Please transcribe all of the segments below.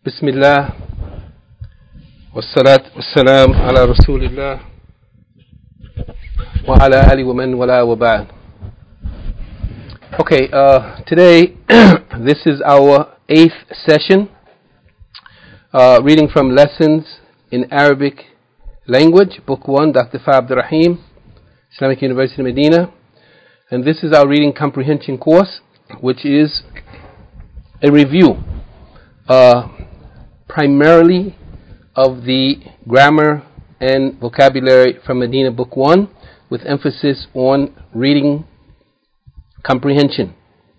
بسم الله والصلاة والسلام على رسول الله وعلى آله ومن والاه وبعد. Okay, today this is our 8th session, reading from Lessons in Arabic Language, Book 1, Dr. Fa Abdul Rahim, Islamic University Medina. And this is our reading comprehension course, which is a review primarily of the grammar and vocabulary from Medina Book 1, with emphasis on reading comprehension.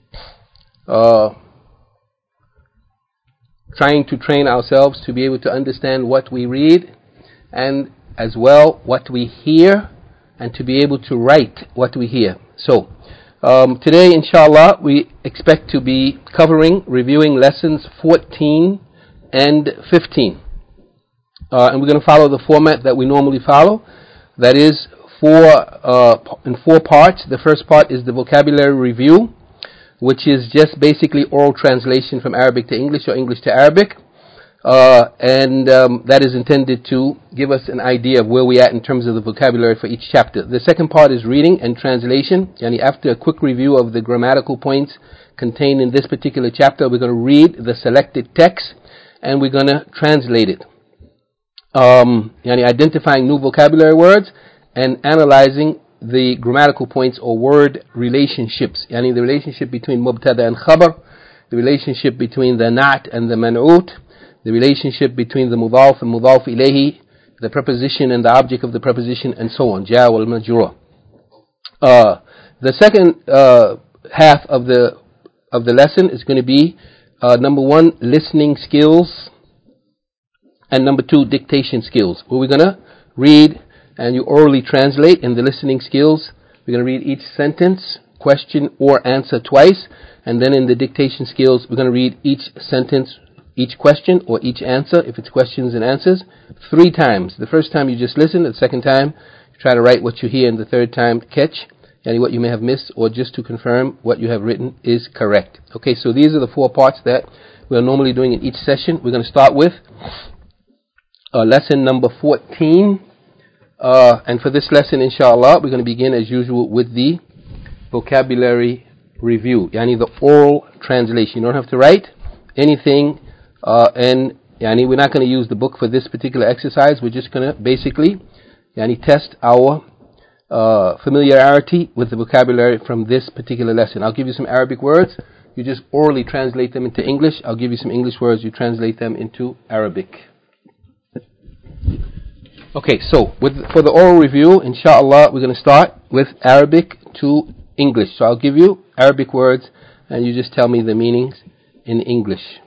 Trying to train ourselves to be able to understand what we read, and as well what we hear, and to be able to write what we hear. So, today, inshallah, we expect to be reviewing lessons 14 and 15. And we're going to follow the format that we normally follow. That is in four parts. The first part is the vocabulary review, which is just basically oral translation from Arabic to English or English to Arabic. And that is intended to give us an idea of where we're at in terms of the vocabulary for each chapter. The second part is reading and translation. And after a quick review of the grammatical points contained in this particular chapter, we're going to read the selected text and we're going to translate it. Identifying new vocabulary words and analyzing the grammatical points or word relationships. The relationship between mubtada and khabar, the relationship between the na'at and the man'ut, the relationship between the mudaf and mudaf ilayhi, the preposition and the object of the preposition, and so on. Ja wal majrur. The second half of the lesson is going to be number 1, listening skills, and number 2, dictation skills, where we're going to read and you orally translate. In the listening skills, we're going to read each sentence, question or answer twice, and then in the dictation skills, we're going to read each sentence, each question or each answer, if it's questions and answers, 3 times. The first time you just listen, the second time you try to write what you hear, and the third time catch what you may have missed, or just to confirm what you have written is correct. Okay, so these are the 4 parts that we are normally doing in each session. We're going to start with lesson number 14. And for this lesson, inshallah, we're going to begin as usual with the vocabulary review, the oral translation. You don't have to write anything, and we're not going to use the book for this particular exercise. We're just going to basically test our familiarity with the vocabulary from this particular lesson. I'll give you some Arabic words. You just orally translate them into English. I'll give you some English words. You translate them into Arabic. Okay, so for the oral review, inshallah, we're going to start with Arabic to English. So I'll give you Arabic words, and you just tell me the meanings in English.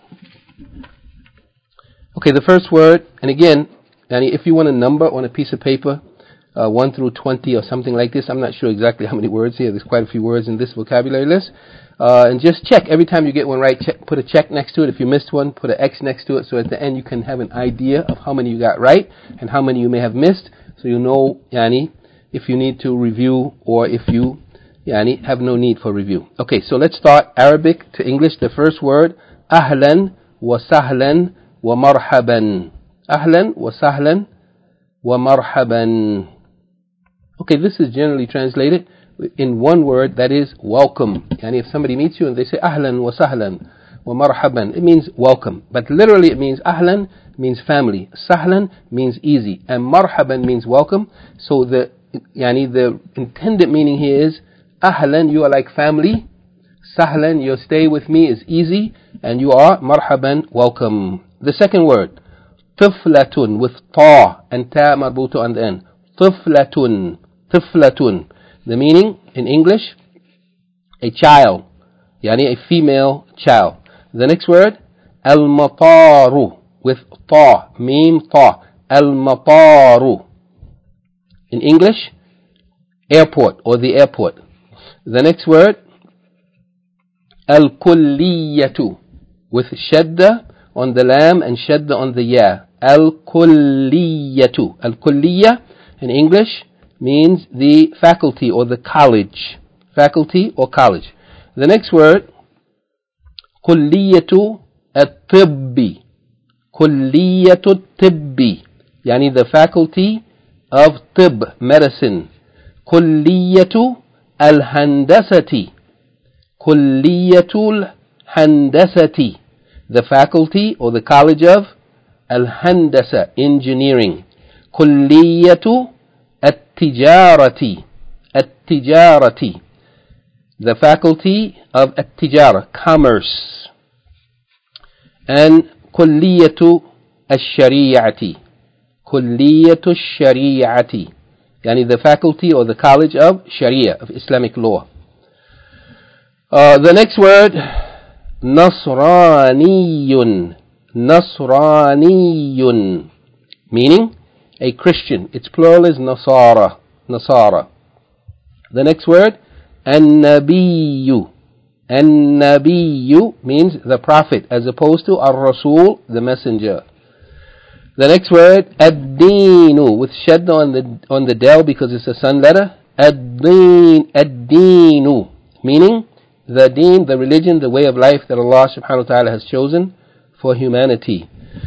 Okay, the first word, and again, if you want a number on a piece of paper, 1 through 20 or something like this, I'm not sure exactly how many words here. There's quite a few words in this vocabulary list. And just check. Every time you get one right, put a check next to it. If you missed one, put an X next to it. So at the end, you can have an idea of how many you got right and how many you may have missed. So you know, if you need to review or if you, have no need for review. Okay, so let's start Arabic to English. The first word, ahlan wa sahlan wa marhaban. Ahlan wa sahlan wa marhaban. Okay, this is generally translated in one word, that is welcome. If somebody meets you and they say ahlan wa sahlan wa marhaban, it means welcome. But literally it means ahlan means family, sahlan means easy, and marhaban means welcome. So the intended meaning here is ahlan, you are like family, sahlan, your stay with me is easy, and you are marhaban, welcome. The second word, tiflatun, with ta and ta marbuta on the end. Tiflatun. Tiflatun. The meaning in English, a child, a female child. The next word, al-mataru, with ta, mim ta, al-mataru. In English, airport or the airport. The next word, al-kulliyatu, with shadda on the lam and shadda on the ya. Al-kulliyatu. Al-kulliyya in English means the faculty or the college. Faculty or college. The next word, kulliyatu at-tibbi. كلية الطب يعني the faculty of طب medicine. كلية الهندسة كلية الهندسة the faculty or the college of الهندسة engineering. كلية التجارة التجارة the faculty of التجارة commerce. and كلية الشريعة كلية الشريعة يعني the faculty or the college of Sharia, of Islamic law. The next word نصراني نصراني meaning a Christian. Its plural is Nasara Nasara. The next word النبي النبي means the prophet as opposed to الرسول the messenger. The next word الدين with shadda on the del because it's a sun letter. الدين الدين meaning the deen, the religion, the way of life that Allah subhanahu wa ta'ala has chosen for humanity.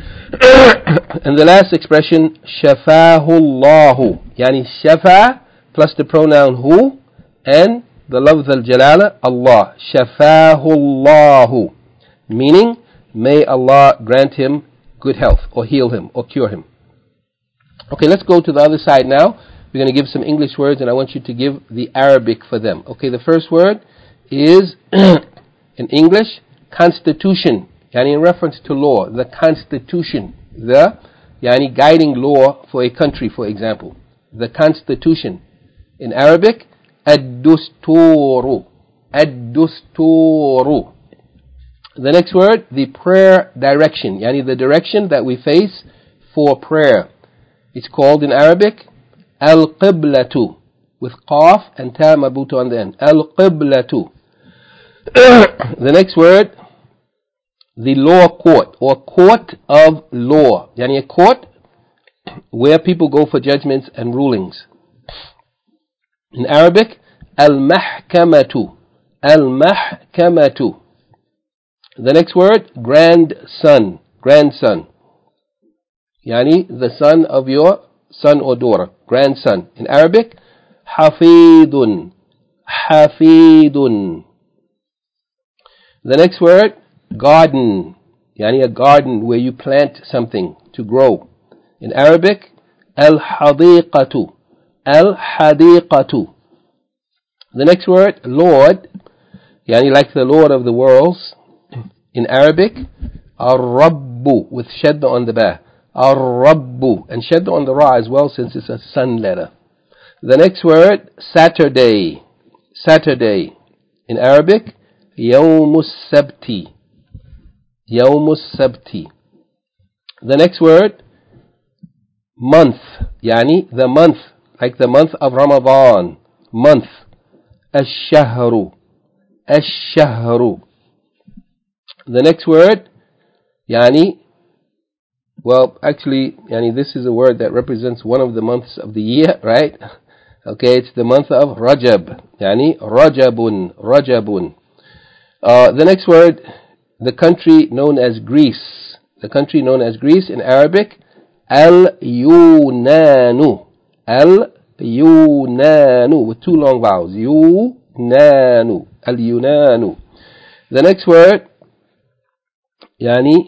And the last expression شفاه الله يعني شفا plus the pronoun who and the lafz al-jalala Allah. شفاه الله meaning may Allah grant him good health or heal him or cure him. Okay, let's go to the other side now. We're going to give some English words and I want you to give the Arabic for them. Okay, the first word is in English constitution yani in reference to law, the constitution, the yani guiding law for a country, for example, the constitution. In Arabic ad-dusturu ad-dusturu. The next word, the prayer direction yani the direction that we face for prayer. It's called in Arabic al-qiblatu with qaf and ta marbuta on the end. Al-qiblatu. The next word, the law court or court of law yani a court where people go for judgments and rulings. In Arabic al-mahkamatu al-mahkamatu. The next word, grandson grandson yani the son of your son or daughter, grandson. In Arabic hafidun hafidun. The next word, garden yani a garden where you plant something to grow. In Arabic al-hadiqatu al-hadiqatu. The next word, Lord yani like the Lord of the worlds. In Arabic ar-rabbu with shadda on the ba, ar-rabbu, and shadda on the ra as well since it's a sun letter. The next word, Saturday Saturday. In Arabic يوم السبت يوم السبت. The next word, month يعني the month, like the month of Ramadan, month. الشهر الشهر. The next word يعني, well actually يعني this is a word that represents one of the months of the year, right? Okay, it's the month of Rajab يعني Rajabun Rajabun. The next word, the country known as Greece. The country known as Greece in Arabic Al-Yunanu Al-Yunanu with two long vowels. Yunanu Al-Yunanu. The next word yani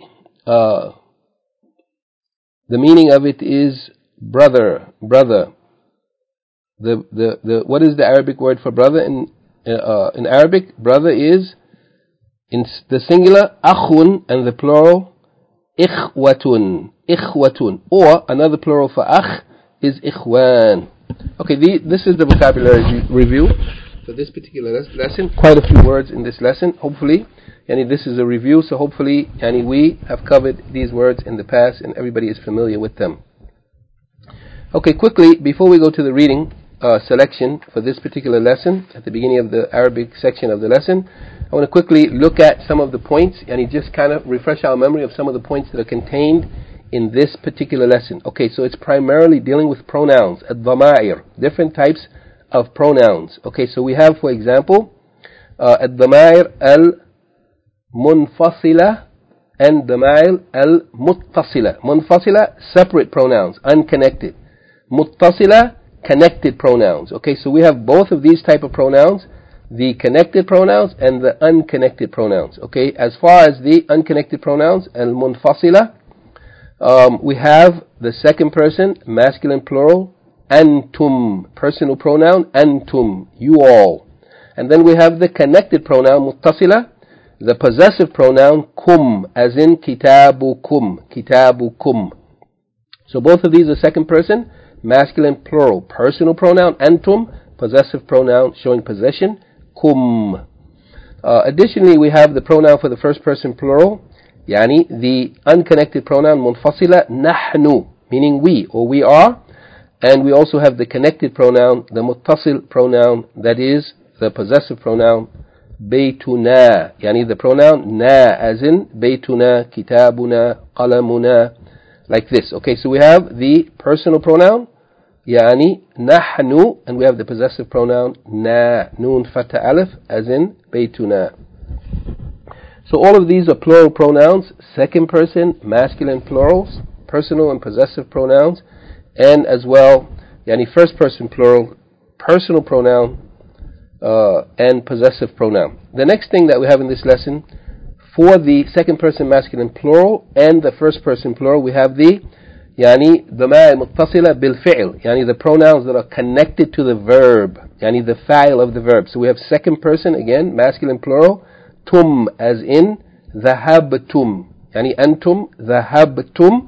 the meaning of it is brother brother. The what is the Arabic word for brother in Arabic? Brother is in the singular akhun and the plural ikhwatun ikhwatun, or another plural for akh is ikhwan. Okay, this is the vocabulary review for this particular lesson. Quite a few words in this lesson. Hopefully yani this is a review, so hopefully yani we have covered these words in the past and everybody is familiar with them. Okay, quickly before we go to the reading selection for this particular lesson at the beginning of the Arabic section of the lesson, I want to quickly look at some of the points and just kind of refresh our memory of some of the points that are contained in this particular lesson. Okay, so it's primarily dealing with pronouns, ad-dhama'ir, different types of pronouns. Okay, so we have, for example, ad-dhama'ir al-munfasila and ضمائر المتصلة. منفصلة, separate pronouns, unconnected. متصلة, connected pronouns. Okay, so we have both of these type of pronouns, the connected pronouns and the unconnected pronouns. Okay, as far as the unconnected pronouns, المنفصلة, we have the second person, masculine plural, أنتم, personal pronoun, أنتم, you all. And then we have the connected pronoun, متصلة, the possessive pronoun, kum, as in kitabukum, kitabukum. So both of these are second person, masculine plural, personal pronoun, antum, possessive pronoun showing possession, kum. Additionally, we have the pronoun for the first person plural, yani the unconnected pronoun, munfasila, nahnu, meaning we, or we are. And we also have the connected pronoun, the muttasil pronoun, that is the possessive pronoun, بيتنا, يعني the pronoun na, as in بيتنا, كتابنا, قلمنا, like this. Okay, so we have the personal pronoun, يعني نحن, and we have the possessive pronoun na, nun fatha alif, as in بيتنا. So all of these are plural pronouns, second person, masculine plurals, personal and possessive pronouns, and as well, يعني first person plural, personal pronoun, and possessive pronoun. The next thing that we have in this lesson, for the second person masculine plural and the first person plural, we have the يعني ضمائر متصلة بالفعل, يعني the pronouns that are connected to the verb, يعني the fa'il of the verb. So we have second person, again, masculine plural, tum, as in ذهبتم, يعني أنتم ذهبتم,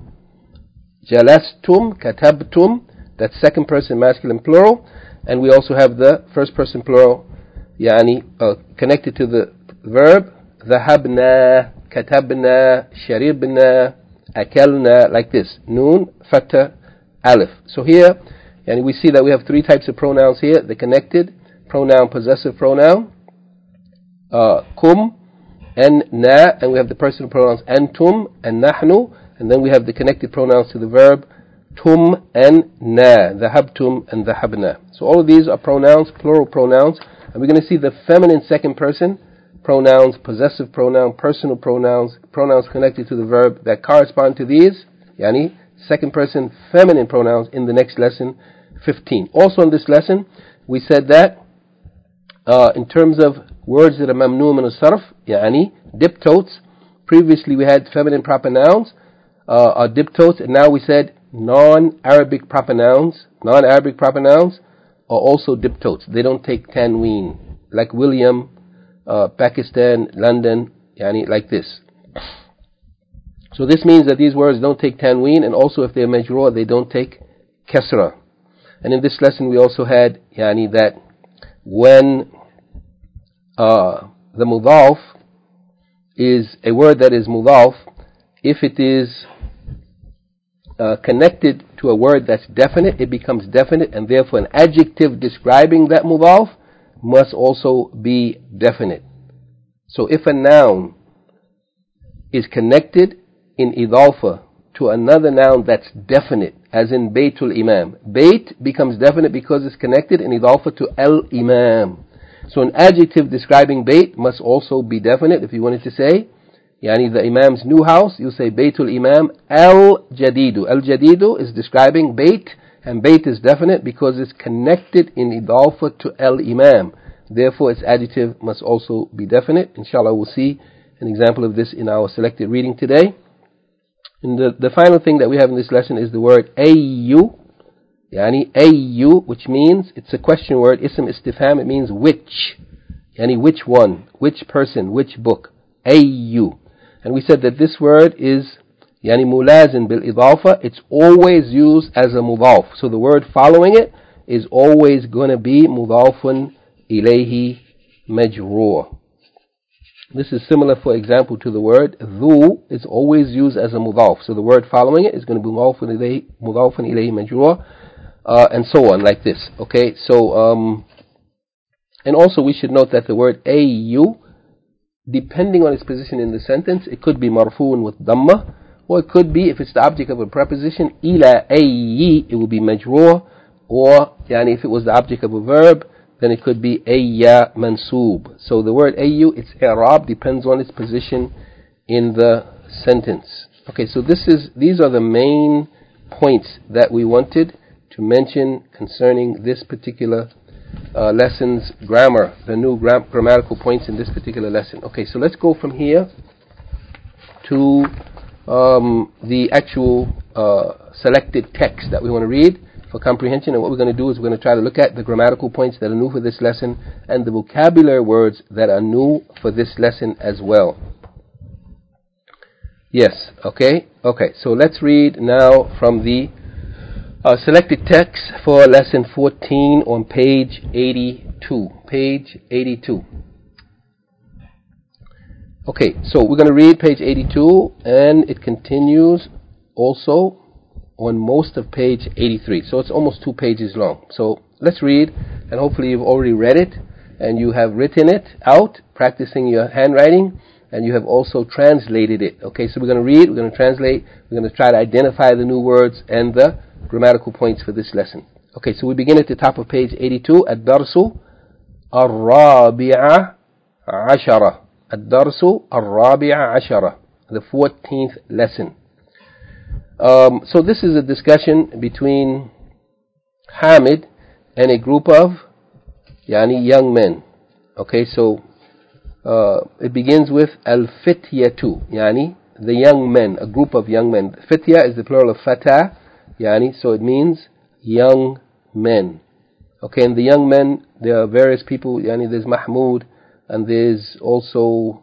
جلستم, كتبتم, that's second person masculine plural. And we also have the first person plural, يعني connected to the verb, ذهبنا, كتبنا, شربنا, أكلنا, like this, nun, fatha, alif. So here, and we see that we have three types of pronouns here, the connected pronoun, possessive pronoun, kum, and na, and we have the personal pronouns antum and nahnu, and then we have the connected pronouns to the verb, tum and na, dhahabtum and dhahabna. So all of these are pronouns, plural pronouns, and we're going to see the feminine second person pronouns, possessive pronoun, personal pronouns, pronouns connected to the verb that correspond to these, yani second person feminine pronouns, in the next lesson 15. Also in this lesson, we said that in terms of words that are mamnu min as-sarf, yani diptotes, previously we had feminine proper nouns are diptotes, and now we said non-Arabic proper nouns are also diptotes. They don't take tanween, like William, Pakistan, London, yani like this. So this means that these words don't take tanween, and also if they're majroor, they don't take kasra. And in this lesson we also had yani that when the mudaf is a word that is mudaf, if it is connected to a word that's definite, it becomes definite, and therefore an adjective describing that mudaf must also be definite. So if a noun is connected in idafa to another noun that's definite, as in Baytul Imam, Bayt becomes definite because it's connected in idafa to Al-Imam. So an adjective describing Bayt must also be definite. If you wanted to say yani the Imam's new house, you say Baytul Imam Al-Jadidu. Al-Jadidu is describing Bayt, and Bayt is definite because it's connected in idafa to Al-Imam. Therefore its adjective must also be definite. Inshallah we'll see an example of this in our selected reading today. And the final thing that we have in this lesson is the word ayyu, yani ayyu, which means, it's a question word, ism istifham, it means which, yani which one, which person, which book, ayyu. And we said that this word is yani mulazim bil idafa, it's always used as a mudaf. So the word following it is always going to be mudafun ilayhi majroor. This is similar, for example, to the word dhu, is always used as a mudaf. So the word following it is going to be mudafun ilayhi majroor, and so on, like this. Okay, so and also we should note that the word ayyu, depending on its position in the sentence, it could be marfu'un with dhamma, or it could be, if it's the object of a preposition, ila ayyi, it will be majroor, or yani if it was the object of a verb, then it could be ayya mansoob. So the word ayyu, its i'rab depends on its position in the sentence. Okay, so these are the main points that we wanted to mention concerning this particular lesson's grammar, the new grammatical points in this particular lesson. Okay, so let's go from here to the actual selected text that we want to read for comprehension. And what we're going to do is we're going to try to look at the grammatical points that are new for this lesson and the vocabulary words that are new for this lesson as well. Yes, okay, so let's read now from the selected text for lesson 14 on page 82. Page 82. Okay, so we're going to read page 82, and it continues also on most of page 83. So it's almost 2 pages long. So let's read, and hopefully you've already read it, and you have written it out, practicing your handwriting, and you have also translated it. Okay, so we're going to read, we're going to translate, we're going to try to identify the new words and the grammatical points for this lesson. Okay, so we begin at the top of page 82. الدرس الرابع عشرة. الدرس الرابع عشرة. The 14th lesson. So this is a discussion between Hamid and a group of young men. Okay, so it begins with al-fityatu, the young men, a group of young men. Fitya is the plural of fata, so it means young men. Okay, and the young men, there are various people. There's Mahmoud, and there's also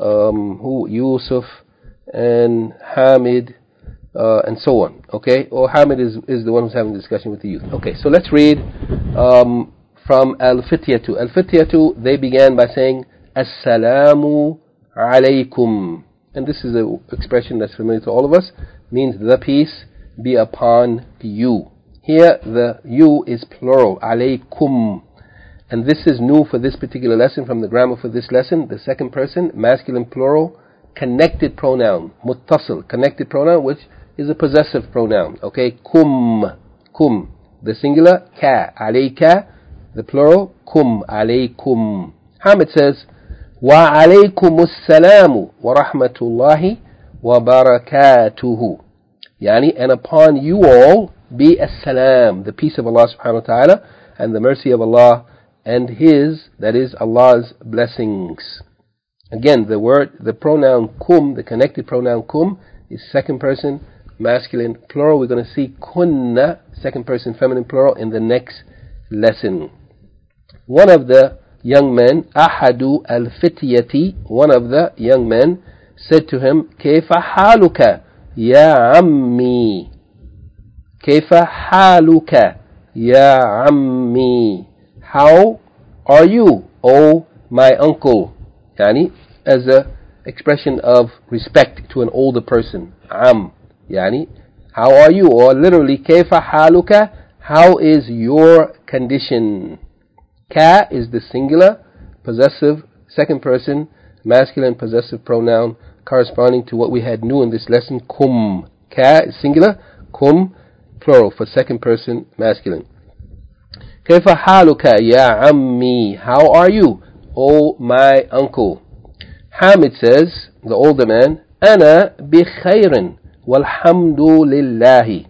Yusuf and Hamid, and so on. Okay, or Hamid is the one who's having a discussion with the youth. Okay, so let's read from al-fityatu. Al-fityatu, they began by saying Assalamu alaykum, and this is an expression that's familiar to all of us. Means the peace be upon you. Here the you is plural, alaykum, and this is new for this particular lesson from the grammar for this lesson. The second person, masculine plural, connected pronoun, muttasil, connected pronoun, which is a possessive pronoun. Okay, kum, the singular, ka, alayka, the plural, kum, alaykum. Hamid says وعليكم السلام ورحمة الله وبركاته. And upon you all be as-salam, the peace of Allah subhanahu wa ta'ala and the mercy of Allah and His, that is Allah's blessings. Again, the pronoun kum, the connected pronoun kum, is second person masculine plural. We're going to see kunna, second person feminine plural, in the next lesson. One of the young men, ahadu al-fityati, one of the young men, said to him, Kayfa haluka ya ammi? Kayfa haluka ya ammi? How are you, O my uncle? As a expression of respect to an older person. Am, how are you? Or literally, Kayfa haluka? How is your condition? Ka is the singular, possessive, second person, masculine possessive pronoun corresponding to what we had new in this lesson, kum. Ka is singular, kum, plural for second person, masculine. Kayfa haluka ya ammi? How are you, O my uncle? Hamid says, the older man, Ana bi khairin walhamdu lillahi.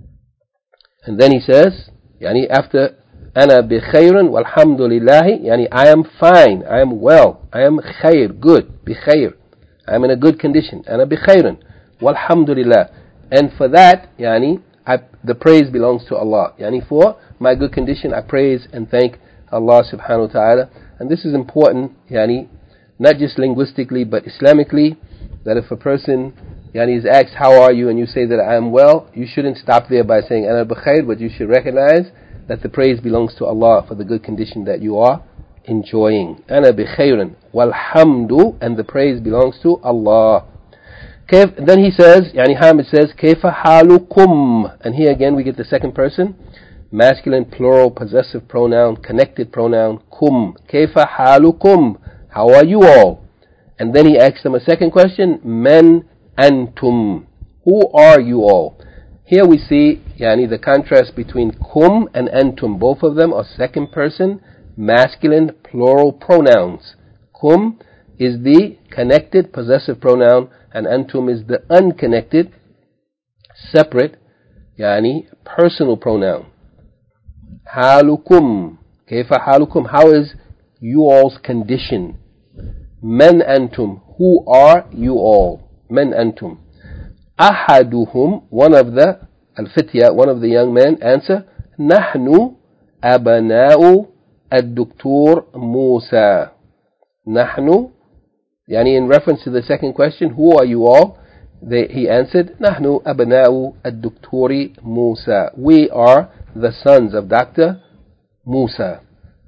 And then he says, after Ana bi khairin walhamdulillahi, I am fine, I am well, I am khair, good, bi khair, I am in a good condition. Ana bi khairin walhamdulillah. And for that, the praise belongs to Allah. For my good condition, I praise and thank Allah subhanahu wa ta'ala. And this is important, not just linguistically, but Islamically, that if a person is asked, how are you, and you say that I am well, you shouldn't stop there by saying Ana bi khair, but you should recognize that the praise belongs to Allah for the good condition that you are enjoying. Ana bi khairin walhamdu, and the praise belongs to Allah. Then he says, Hamid says, Kayfa halukum? And here again we get the second person, masculine plural possessive pronoun, connected pronoun, kum. Kayfa halukum? How are you all? And then he asks them a second question, Men antum? Who are you all? Here we see the contrast between kum and antum. Both of them are second person masculine plural pronouns. Kum is the connected possessive pronoun, and antum is the unconnected, separate, yani personal pronoun. Halukum. Kayfa halukum? How is you all's condition? Man antum. Who are you all? Man antum. Ahaduhum. One of the al-fitya, one of the young men, answer, Nahnu abana'u ad-Duktur Musa. Nahnu, yani in reference to the second question, who are you all? He answered, Nahnu abana'u ad-Dukturi Musa. We are the sons of Dr. Musa.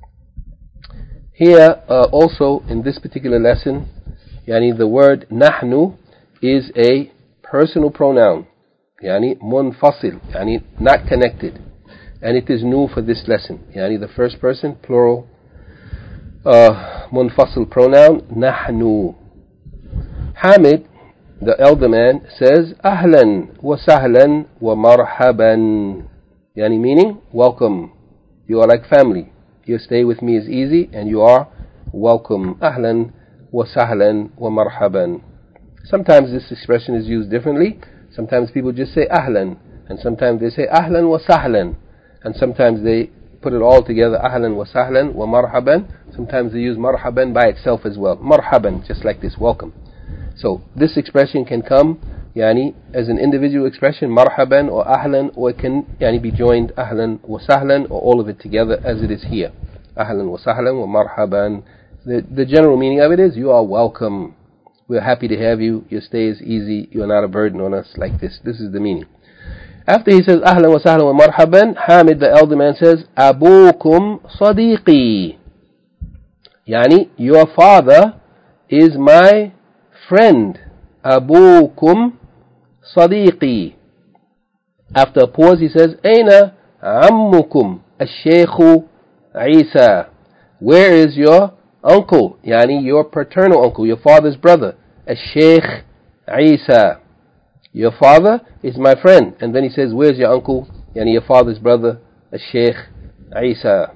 Here also in this particular lesson, yani the word nahnu is a personal pronoun, yani munfasil, yani not connected, and it is new for this lesson, yani the first person plural munfasil pronoun nahnu. Hamid, the elder man, says ahlan wa sahlan wa marhaban, yani meaning welcome, you are like family, your stay with me is easy and you are welcome. Ahlan wa sahlan wa marhaban. Sometimes this expression is used differently. Sometimes people just say ahlan, and sometimes they say ahlan wa sahlan, and sometimes they put it all together, ahlan wa sahlan wa marhaban. Sometimes they use marhaban by itself as well. Marhaban, just like this, welcome. So this expression can come yani as an individual expression, marhaban or ahlan, or it can yani be joined ahlan wa sahlan, or all of it together as it is here. Ahlan wa sahlan wa marhaban. The general meaning of it is you are welcome. We're happy to have you. Your stay is easy. You are not a burden on us, like this. This is the meaning. After he says ahlan wa sahlan wa marhaban, Hamid the elder man says abukum sadiqi. Yani your father is my friend. Abukum sadiqi. After a pause he says Aina ammukum al-Shaykh Isa. Where is your uncle, yani your paternal uncle, your father's brother, al-Shaykh Isa. Your father is my friend. And then he says, where's your uncle, yani your father's brother, al-Shaykh Isa.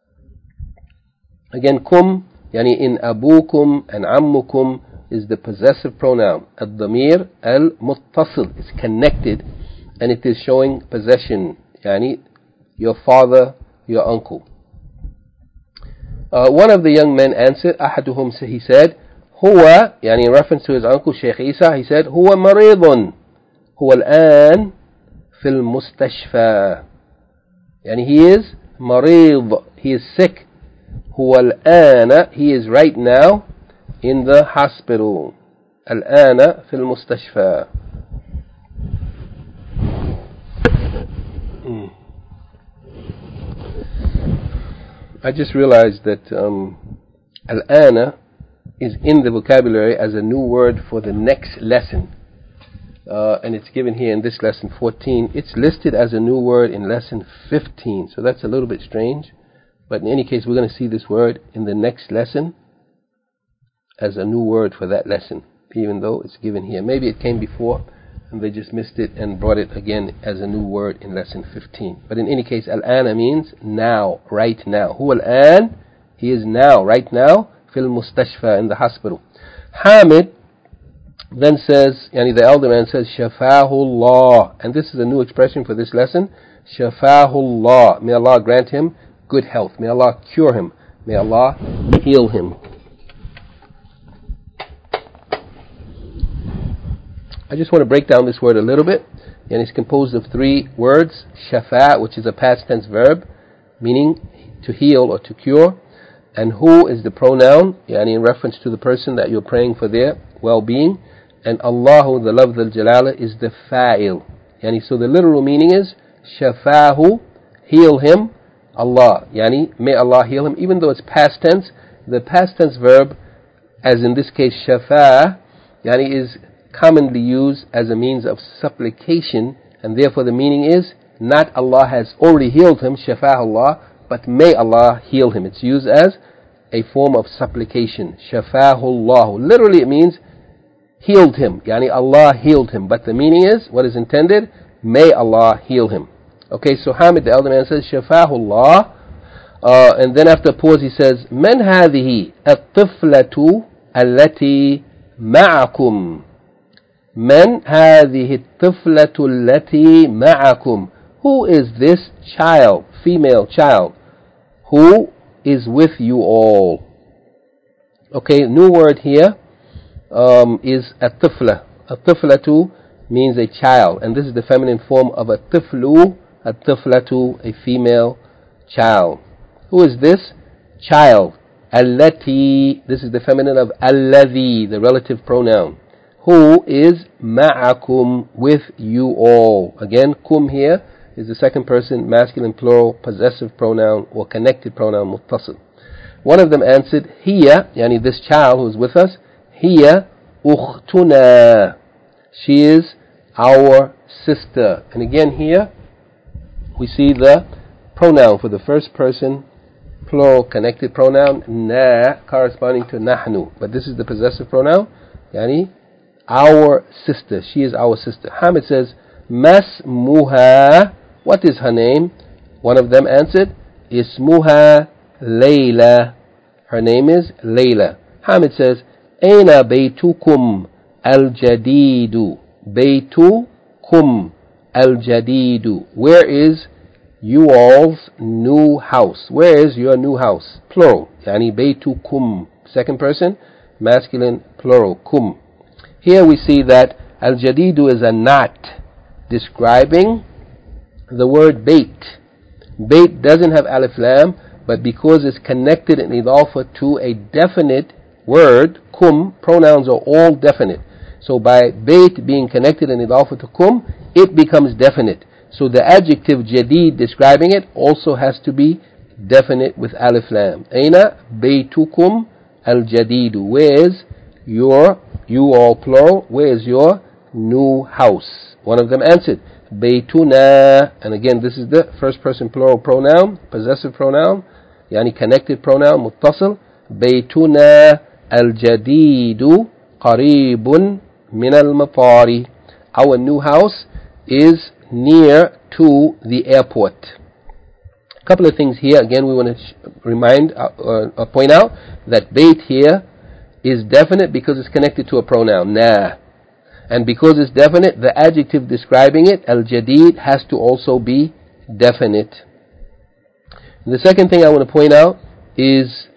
Again, kum, yani in abukum and ammukum is the possessive pronoun. Ad-damir al-muttasil, it's connected, and it is showing possession, yani your father, your uncle. One of the young men answered, ahaduhum, he said, huwa, yani in reference to his uncle Shaykh Isa, he said, huwa maridun, huwa al-an fil mustashfa. Yani he is marid, he is sick. Huwa al-ana, he is right now in the hospital. Al-ana fil mustashfa. I just realized that al-ana is in the vocabulary as a new word for the next lesson, and it's given here in this lesson 14. It's listed as a new word in lesson 15, so that's a little bit strange, but in any case we're going to see this word in the next lesson as a new word for that lesson, even though it's given here. Maybe it came before and they just missed it and brought it again as a new word in lesson 15. But in any case, al-ana means now, right now. Hu al-an, he is now, right now, fil mustashfa, in the hospital. Hamid then says, yani the elder man says, shafahullah, and this is a new expression for this lesson. Shafahullah, may Allah grant him good health. May Allah cure him. May Allah heal him. I just want to break down this word a little bit, and it's composed of three words. Shafa, which is a past tense verb, meaning to heal or to cure, and hu is the pronoun, yani in reference to the person that you're praying for their well-being, and Allahu, the lafz al-jalala, is the fa'il. Yani so the literal meaning is shafahu, heal him, Allah, yani may Allah heal him. Even though it's past tense, the past tense verb, as in this case shafa, yani is commonly used as a means of supplication, and therefore the meaning is not Allah has already healed him, shafah Allah, but may Allah heal him. It's used as a form of supplication. Shafahullah. Literally it means healed him, yani Allah healed him, but the meaning is, what is intended, may Allah heal him. Okay, so Hamid the elder man says shafahullah, and then after a pause he says, man hadhihi at-tiflatu التي معكم. من هذه الطفلة التي معكم? Who is this child, female child, who is with you all? Okay, new word here is الطفلة. الطفلة means a child, and this is the feminine form of الطفل. الطفلة, a female child. Who is this child? التي, this is the feminine of الذي, the relative pronoun. Who is معكم, with you all. Again, kum here is the second person masculine plural possessive pronoun or connected pronoun متصل. One of them answered هي, yani this child who is with us, هي أختنا, she is our sister. And again here we see the pronoun for the first person plural connected pronoun na corresponding to nahnu, but this is the possessive pronoun, yani our sister, she is our sister. Hamid says masmuha, what is her name? One of them answered ismuha Layla, her name is Layla. Hamid says aina baytukum al-jadidu, baytukum al-jadidu, where is you all's new house? Where is your new house? Plural, yani baytukum, second person masculine plural kum. Here we see that al-jadidu is a not describing the word bayt. Bayt doesn't have alif lam, but because it's connected in idafa to a definite word, kum, pronouns are all definite. So by bayt being connected in idafa to kum, it becomes definite. So the adjective jadid describing it also has to be definite with alif lam. Aina baytukum al-jadidu, where is your, you all plural, where is your new house? One of them answered baytuna, and again this is the first person plural pronoun, possessive pronoun, yani connected pronoun muttasil. Baytuna al-jadidu qaribun min al-matari, our new house is near to the airport. A couple of things here. Again, we want to point out that bayt here is definite because it's connected to a pronoun na, and because it's definite, the adjective describing it, al-jadid, has to also be definite. And the second thing I want to point out is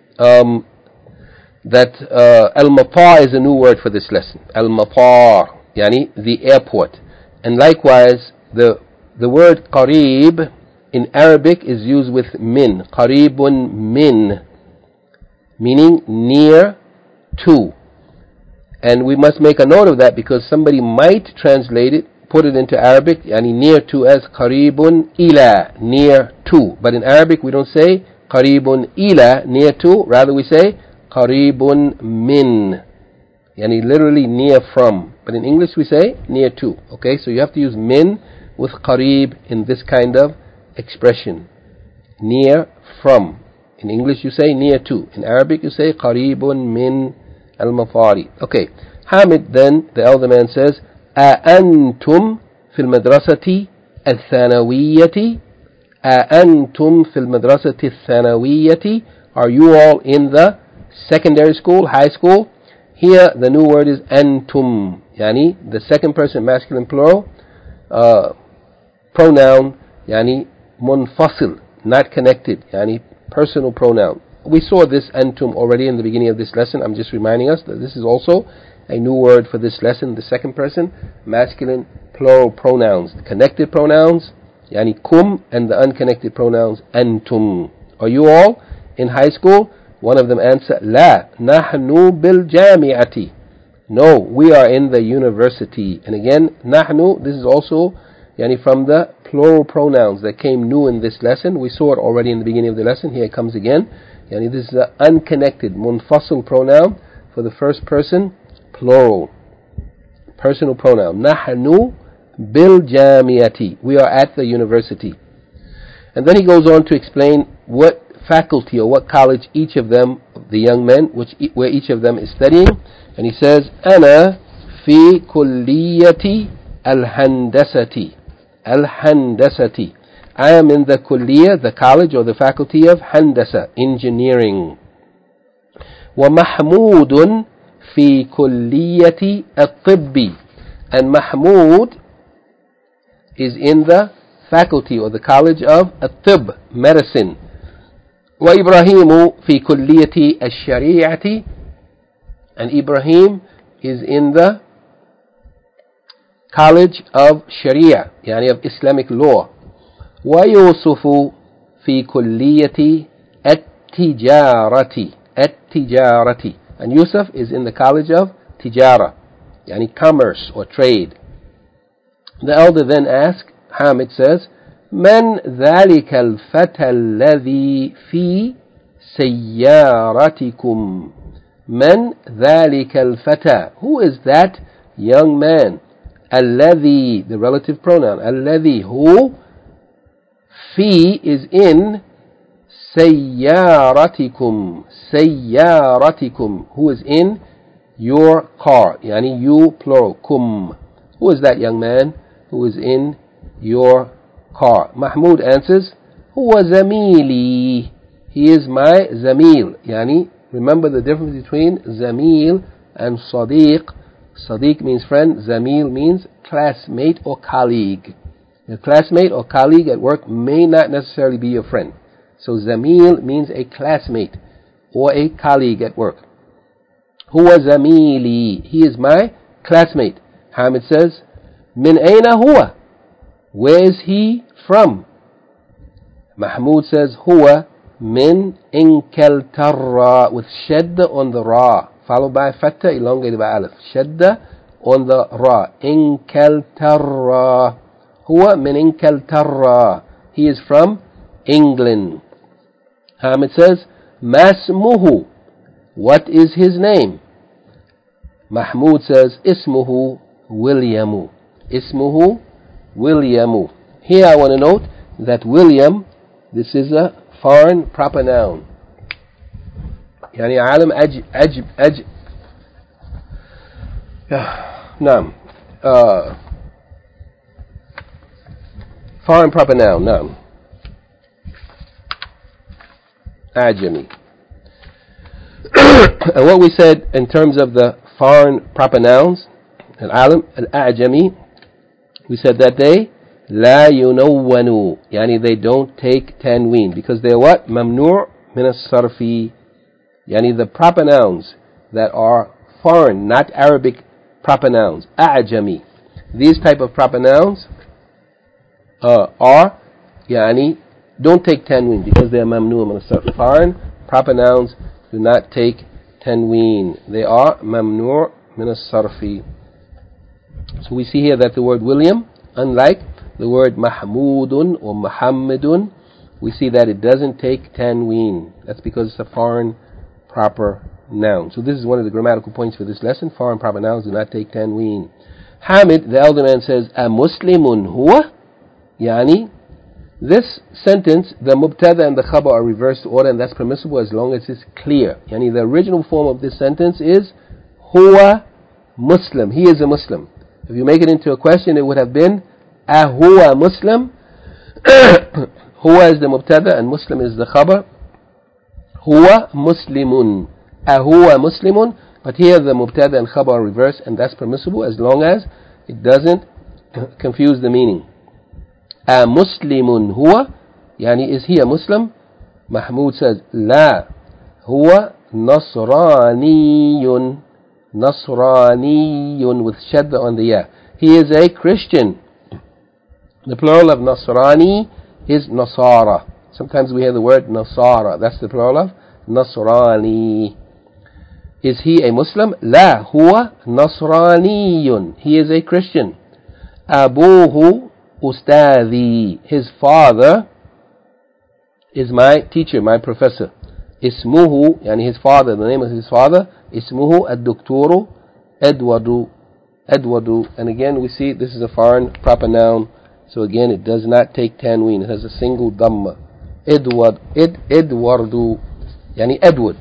that al-matar is a new word for this lesson. Al-matar, yani the airport. And likewise, the word qarib in Arabic is used with min, qaribun min, meaning near to. And we must make a note of that because somebody might translate it, put it into Arabic, yani near to, as qaribun ila, near to. But in Arabic we don't say qaribun ila, near to, rather we say qaribun min, yani literally near from. But in English we say near to. Okay, so you have to use min with qarib in this kind of expression. Near from. In English you say near to. In Arabic you say qaribun min al-mafari. Okay, Hamid then, the elder man, says أأنتم في المدرسة الثانوية أأنتم في المدرسة الثانوية, are you all in the secondary school, high school? Here the new word is antum, yani the second person masculine plural pronoun, yani munfasil, not connected, yani personal pronoun. We saw this antum already in the beginning of this lesson. I'm just reminding us that this is also a new word for this lesson, the second person masculine plural pronouns, the connected pronouns yani kum, and the unconnected pronouns antum. Are you all in high school? One of them answered la nahnu bil jami'ati, no, we are in the university. And again nahnu, this is also yani from the plural pronouns that came new in this lesson. We saw it already in the beginning of the lesson. Here it comes again. Yani this is the unconnected munfasil pronoun for the first person plural personal pronoun. Nahnu bil jami'ati, we are at the university. And then he goes on to explain what faculty or what college each of them, the young men, where each of them is studying. And he says ana fi kulliyati al-handasati, al-handasati, I am in the kulliyah, the college or the faculty of handasa, engineering. Wa mahmudun في كلية الطب. And Mahmoud is in the faculty or the college of الطب, medicine. وإبراهيم في كلية الشريعة. And Ibrahim is in the college of Sharia, يعني of Islamic law. ويوسف في كلية التجارة. And Yusuf is in the college of Tijara, يعني commerce or trade. The elder then asks, Hamid says, من ذلك الفتى الذي في سيارتكم? من ذلك الفتى? Who is that young man? الذي, the relative pronoun. الذي, who? في is in سيارتكم. سيارتكم, who is in your car, يعني you plural, kum. Who is that young man who is in your car? Mahmoud answers, هو زميلي. He is my zamil. يعني remember the difference between zamil and sadiq. Sadiq means friend, zamil means classmate or colleague. Your classmate or colleague at work may not necessarily be your friend. So zamil means a classmate or a colleague at work. هو زميلي. He is my classmate. Hamid says, من أين هو? Where is he from? Mahmoud says, هو من إنكلترا, with shadda on the ra, followed by fatha, elongated by alif. Shadda on the ra. إنكلترا. هو من إنكلترا. He is from England. Hamid says, ما اسمه? What is his name? Mahmoud says, اسمه William. اسمه William. Here I want to note that William, this is a foreign proper noun. يعني عالم نعم foreign proper noun. نعم أعجمي. And what we said in terms of the foreign proper nouns, العالم الأعجمي, we said that they لا ينونوا, يعني they don't take tanween because they're what? ممنوع من الصرف. يعني the proper nouns that are foreign, not Arabic proper nouns, أعجمي. These type of proper nouns are يعني don't take tanween because they are ممنوع من الصرف. Foreign proper nouns do not take tanween. They are ممنوع من الصرف. So we see here that the word William, unlike the word Mahmudun or Muhammadun, we see that it doesn't take tanween. That's because it's a foreign proper noun. So this is one of the grammatical points for this lesson. Foreign proper nouns do not take tanween. Hamid, the elder man, says, A Muslimun huwa? Yani, this sentence, the mubtada and the khabar are reversed order, and that's permissible as long as it's clear. Yani, the original form of this sentence is huwa Muslim. He is a Muslim. If you make it into a question, it would have been Ahuwa Muslim. Huwa is the mubtada and Muslim is the khabar. Huwa Muslimun. Ahuwa Muslimun. But here the mubtada and khabar are reversed, and that's permissible as long as it doesn't confuse the meaning. A Muslimun huwa, yani is he a Muslim? Mahmoud says, La, huwa Nasraniyun. Nasraniyun with shadda on the ya. He is a Christian. The plural of Nasrani is Nasara. Sometimes we hear the word Nasara. That's the plural of Nasrani. Is he a Muslim? La, huwa Nasraniyun. He is a Christian. Abuhu Ustadi. His father is my teacher, my professor. Ismuhu, yani his father, the name of his father, Ismuhu ad-Dukturu Edwardu. And again we see this is a foreign proper noun, so again it does not take tanween. It has a single dhamma. Edwardu, yani Edward.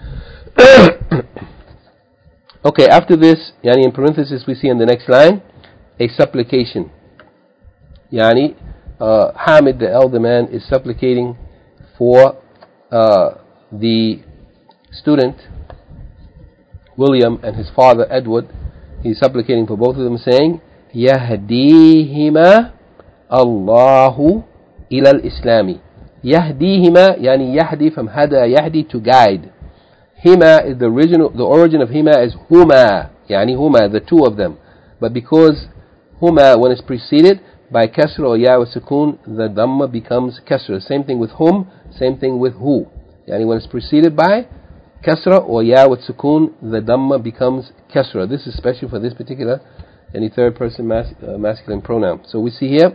Okay, after this, yani in parenthesis we see in the next line, a supplication. Yani Hamid, the elder man, is supplicating for the student William and his father Edward, he's supplicating for both of them, saying, يهديهما الله إلى الإسلام. يهديهما يعني يهدي from هدى يهدي to guide. Hima is the origin of hima is huma, yani huma, the two of them. But because huma, when it's preceded by kasra or ya wa sukoon, the dhamma becomes kasra. Same thing with hum, same thing with hu. Yani when it's preceded by kasra or ya wa sukoon, the dhamma becomes kasra. This is special for this particular any third person masculine pronoun. So we see here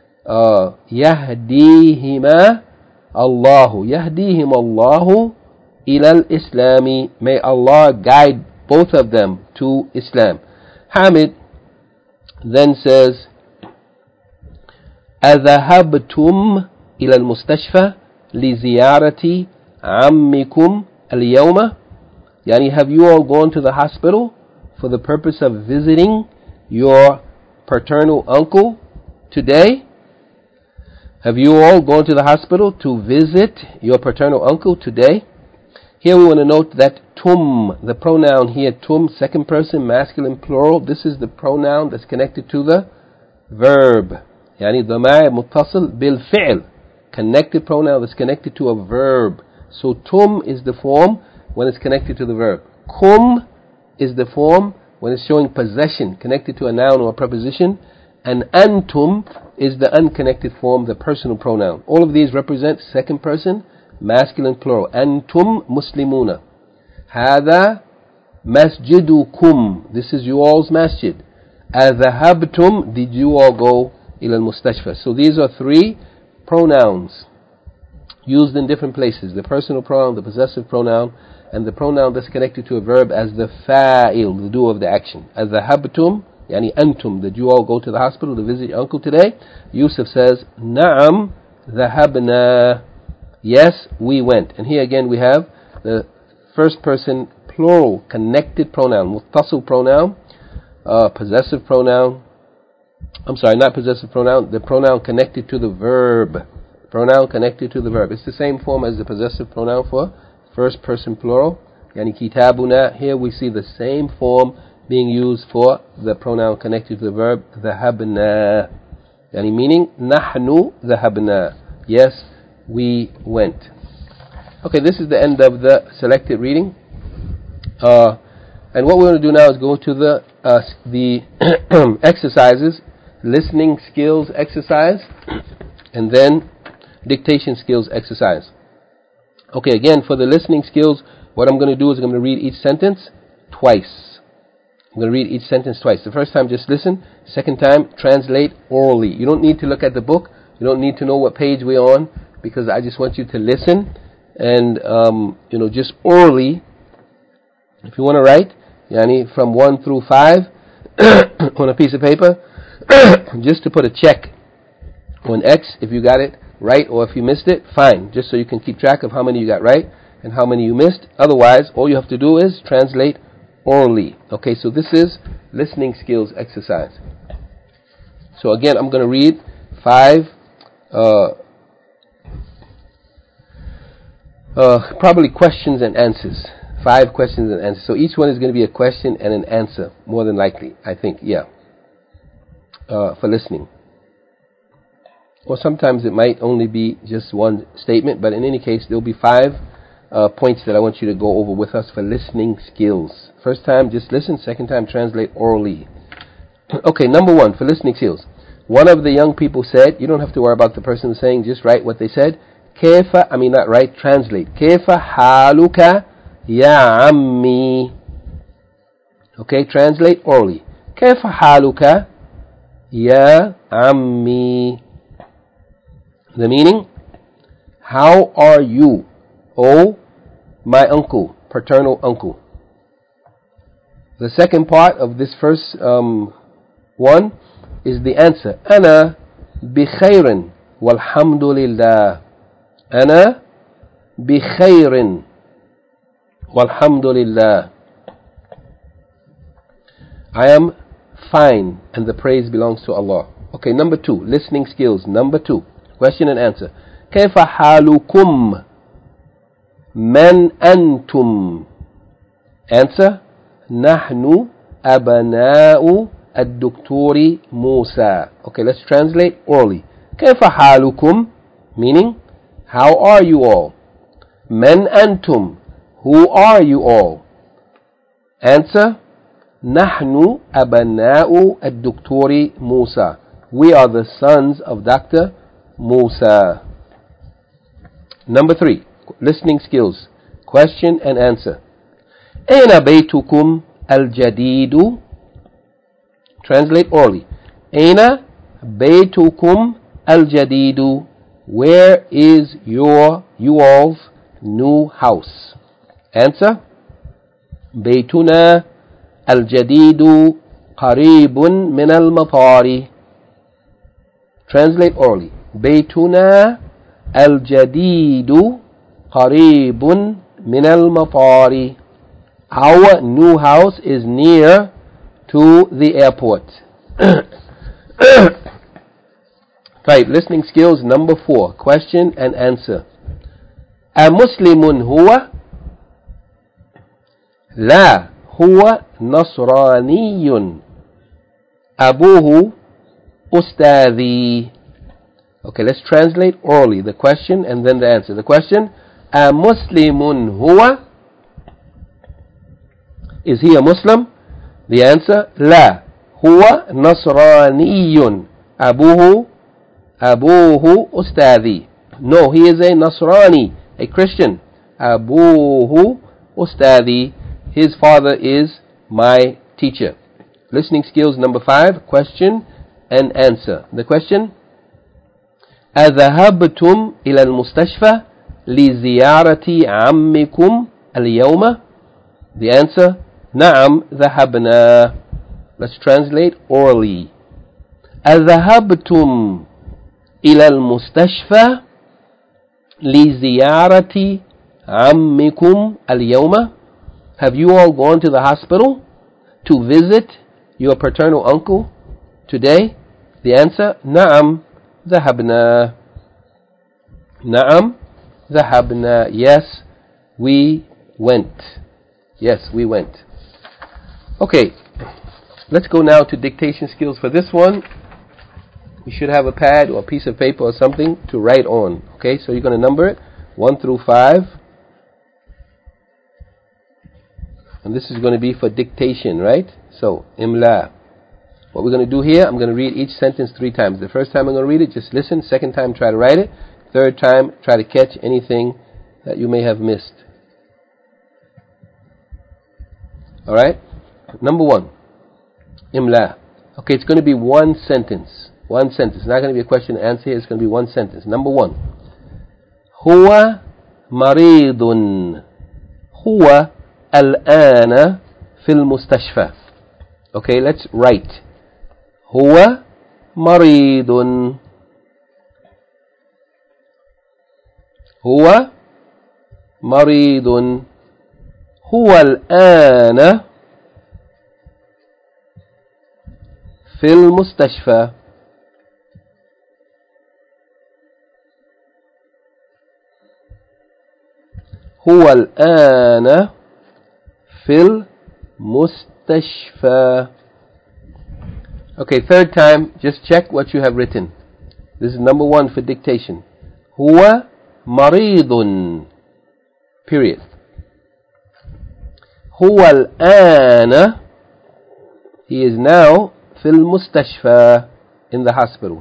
yahdihima Allahu, yahdihim Allahu ilal Islami. May Allah guide both of them to Islam. Hamid then says, أذهبتم إلى المستشفى لزيارة عمكم اليوم. Yani, have you all gone to the hospital for the purpose of visiting your paternal uncle today? Have you all gone to the hospital to visit your paternal uncle today? Here we want to note that tum, the pronoun here, tum, second person, masculine, plural, this is the pronoun that's connected to the verb. Yani dhama'ir muttasil bil fi'l, connected pronoun that's connected to a verb. So tum is the form when it's connected to the verb. Kum is the form when it's showing possession, connected to a noun or a preposition. And antum is the unconnected form, the personal pronoun. All of these represent second person, masculine, plural. Antum muslimuna. Hada masjidukum. This is you all's masjid. Adhahabtum, did you all go ila al-mustashfa? So these are three pronouns used in different places. The personal pronoun, the possessive pronoun, and the pronoun that's connected to a verb as the fa'il, the doer of the action. Adhahabtum, yani antum, did you all go to the hospital to visit your uncle today? Yusuf says, Na'am dhahabna. Yes, we went. And here again we have the first person plural connected pronoun, muttasil pronoun, possessive pronoun. I'm sorry, not possessive pronoun, the pronoun connected to the verb. Pronoun connected to the verb. It's the same form as the possessive pronoun for first person plural. Yani kitabuna. Here we see the same form being used for the pronoun connected to the verb, dhahabna. Yani meaning, nahnu dhahabna. Yes, we went. Okay, this is the end of the selected reading. And what we're going to do now is go to the exercises, listening skills exercise, and then dictation skills exercise. Okay, again, for the listening skills, what I'm going to do is I'm going to read each sentence twice. I'm going to read each sentence twice. The first time, just listen. Second time, translate orally. You don't need to look at the book. You don't need to know what page we're on, because I just want you to listen and, just orally. If you want to write, yani from 1 through 5 on a piece of paper, just to put a check on X if you got it right, or if you missed it, fine. Just so you can keep track of how many you got right and how many you missed. Otherwise, all you have to do is translate orally. Okay, so this is listening skills exercise. So again, I'm going to read 5 probably questions and answers. 5 questions and answers. So each one is going to be a question and an answer, more than likely, I think, yeah, for listening. Or sometimes it might only be just one statement, but in any case, there will be 5 points that I want you to go over with us for listening skills. First time, just listen. Second time, translate orally. Okay, number 1, for listening skills. One of the young people said, you don't have to worry about the person saying, just write what they said. Not write, translate. Kaifa haluka ya ammi. Okay, translate orally. Kaifa haluka ya ammi. The meaning, how are you, oh my uncle, paternal uncle. The second part of this first one is the answer. Ana bikhairin walhamdulillah. Ana bikhairin walhamdulillah. I am fine and the praise belongs to Allah. Okay, number 2, listening skills. Number 2, question and answer. كيف حالكم من أنتم. Answer, نحن أبناء الدكتور موسى. Okay, let's translate orally. كيف حالكم? Meaning, how are you all? من أنتم? Who are you all? Answer, نحن أبناء الدكتور موسى. We are the sons of Dr. Musa. Number 3, listening skills. Question and answer. أين بيتكم الجديد? Translate orally. أين بيتكم الجديد? Where is you all's new house? Answer, بيتنا الجديد قريب من المطار. Translate orally. بيتنا الجديد قريب من المطار. Our new house is near to the airport. Right, listening skills number 4. Question and answer. أمسلم هو؟ لا، هو نصراني. أبوه أستاذي. Okay, let's translate orally the question and then the answer. The question, أمسلم هو? Is he a Muslim? The answer, لا، هو نصراني. أبوه أستاذي. No, he is a Nasrani, a Christian. أبوه أستاذي. His father is my teacher. Listening skills number 5. Question and answer. The question, أذهبتم إلى المستشفى لزيارة عمكم اليوم? The answer, نعم ذهبنا. Let's translate orally. أذهبتم إلى المستشفى لزيارة عمكم اليوم? Have you all gone to the hospital to visit your paternal uncle today? The answer, نعم ذهبنا. نعم ذهبنا. Yes, we went. Yes, we went. Okay, let's go now to dictation skills. For this one, you should have a pad or a piece of paper or something to write on. Okay, so you're going to number it 1 through 5. And this is going to be for dictation, right? So, imla. What we're going to do here, I'm going to read each sentence 3 times. The first time I'm going to read it, just listen. Second time, try to write it. Third time, try to catch anything that you may have missed. Alright? Number 1. Imla. Okay, it's going to be one sentence. One sentence. It's not going to be a question and answer here. It's going to be one sentence. Number 1. هو مريض. هو الآن في المستشفى. Okay, let's write. هو مريض. هو مريض. هو الآن في المستشفى. هو الآن في المستشفى. Okay, third time, just check what you have written. This is number 1 for dictation. هو مريض. Period. هو الآن. He is now في المستشفى, in the hospital.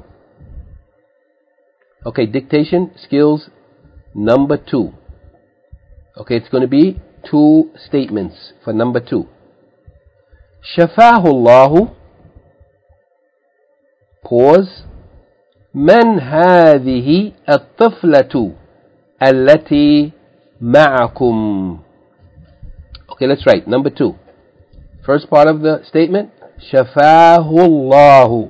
Okay, dictation skills number 2. Okay, it's going to be 2 statements for number 2. شفاه الله. Pause. من هذه الطفلة التي معكم? Okay, let's write. Number 2. First part of the statement. شفاه الله.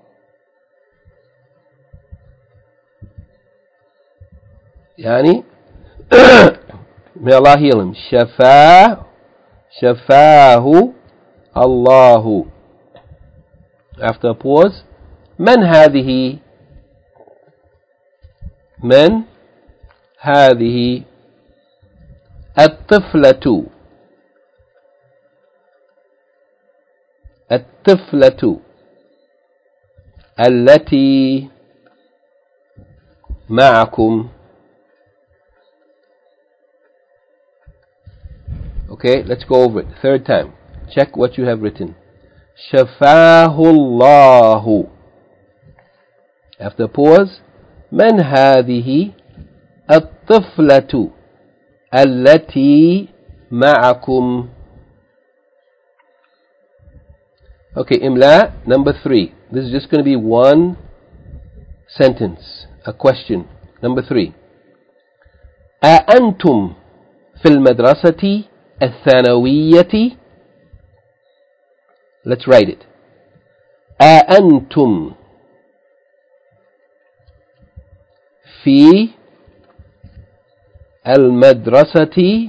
يعني may Allah heal him. شفاه الله. After a pause. من هذه الطفلة الطفلة التي معكم. Okay, let's go over it. Third time. Check what you have written. شفاه الله. After pause. من هذه الطفلة التي معكم. Okay, imla number 3. This is just going to be one sentence, a question. Number 3. أأنتم في المدرسة الثانوية. Let's write it. أأنتم في المدرسة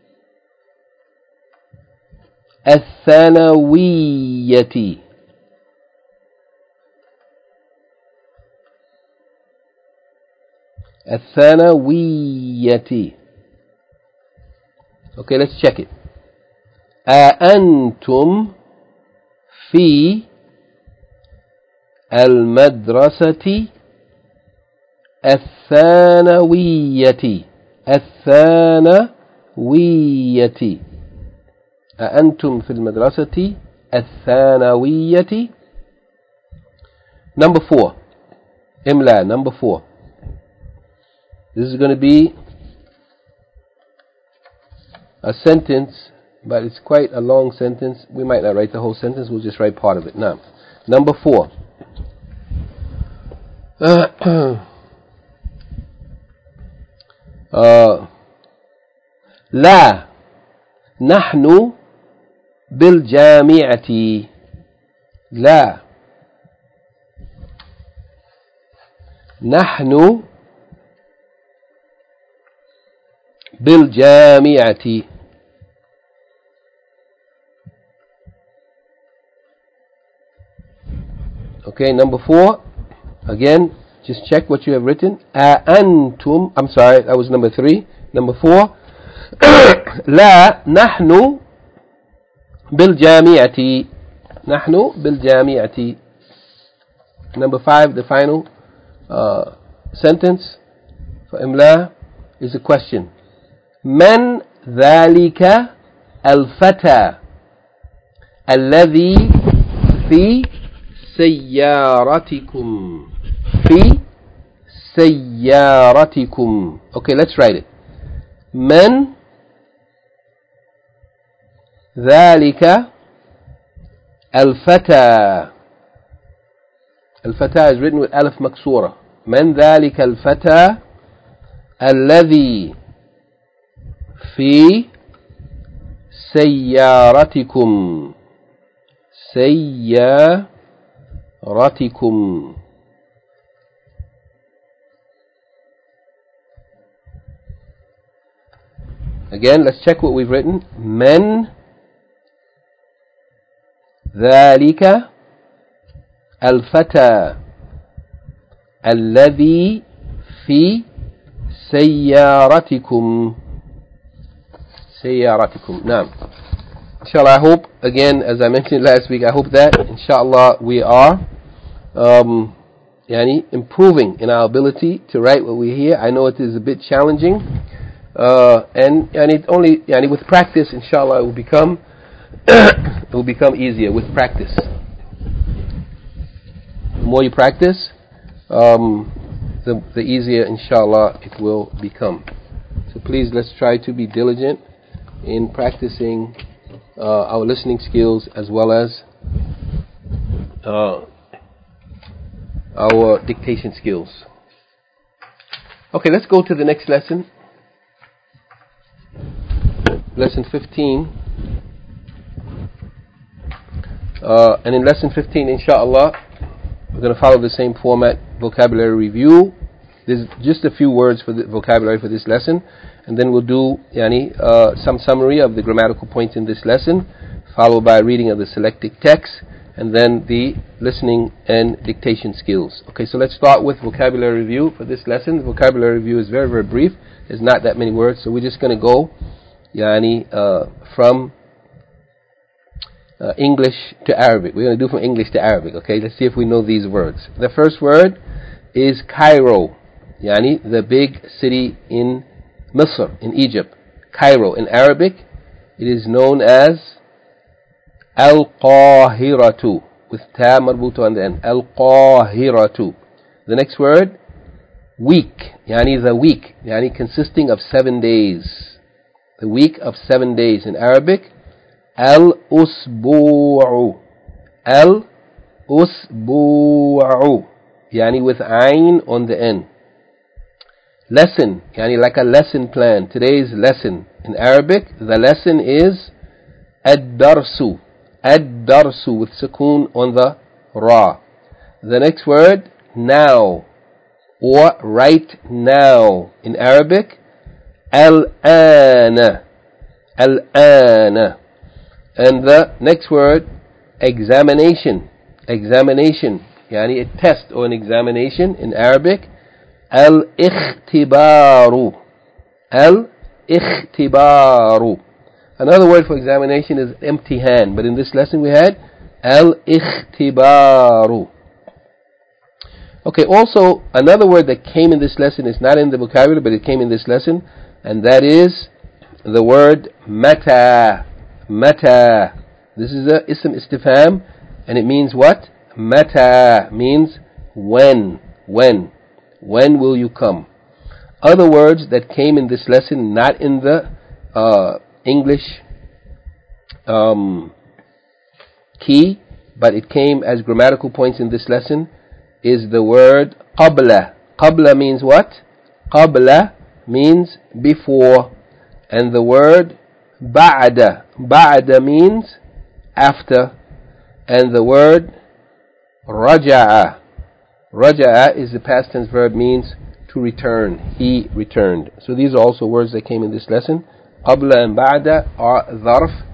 الثانوية. الثانوية. Okay, let's check it. أأنتم في المدرسة الثانوية. الثانوية. أأنتم في المدرسة الثانوية. Number 4. إملا number 4. This is going to be a sentence, but it's quite a long sentence. We might not write the whole sentence, we'll just write part of it. Now, number 4. لا نحن بالجامعة. لا نحن بالجامعة. Okay, number 4. Again, just check what you have written. أأنتم. I'm sorry, that was number 3. Number 4. لا نحن بالجامعة. نحن بالجامعة. Number 5, the final sentence for إملا is a question. من ذلك الفتى الذي في سيارتكم. في سيارتكم. Okay, let's write it. من ذلك الفتى. الفتى is written with ألف مكسورة. من ذلك الفتى الذي في سيارتكم. سيارتكم. Again, let's check what we've written. من ذلك الفتى الذي في سيارتكم. سيارتكم. نعم. Inshallah, I hope, again, as I mentioned last week, I hope that, inshallah, we are improving in our ability to write what we hear. I know it is a bit challenging, and it only, with practice, inshallah, it will become easier with practice. The more you practice, the easier, inshallah, it will become. So please, let's try to be diligent in practicing our listening skills as well as our dictation skills. Okay, let's go to the next lesson. Lesson 15. And in lesson 15, inshallah, we're going to follow the same format, vocabulary review. There's just a few words for the vocabulary for this lesson, and then we'll do some summary of the grammatical points in this lesson, followed by reading of the selected text, and then the listening and dictation skills. Okay, so let's start with vocabulary review for this lesson. The vocabulary review is very, very brief. There's not that many words, so we're just going to go from English to Arabic. We're going to do from English to Arabic, okay? Let's see if we know these words. The first word is Cairo, yani the big city in Misr, in Egypt. Cairo. In Arabic, it is known as Al-Qahiratu, with ta marbuta on the end. Al-Qahiratu. The next word, week, yani the week, yani consisting of 7 days. The week of 7 days. In Arabic, Al-Usbu'u. Al-Usbu'u, yani with ayn on the end. Lesson, yani like a lesson plan. Today's lesson. In Arabic, the lesson is Ad-Darsu. Ad-Darsu with sukoon on the ra. The next word, now, or right now. In Arabic, Al-Ana. Al-Ana. And the next word, examination. Examination, yani a test or an examination. In Arabic, Al-Ikhtibaru. Al-Ikhtibaru. Another word for examination is imtihan, but in this lesson we had Al-Ikhtibaru. Okay, also another word that came in this lesson is not in the vocabulary, but it came in this lesson, and that is the word Mata. Mata. This is a ism istifham, and it means what? Mata means when. When. When will you come? Other words that came in this lesson, not in the English key, but it came as grammatical points in this lesson, is the word qabla. Qabla means what? Qabla means before. And the word ba'da. Ba'da means after. And the word raja'a. Raja'a is the past tense verb, means to return. He returned. So these are also words that came in this lesson. Qabla and ba'da are dharf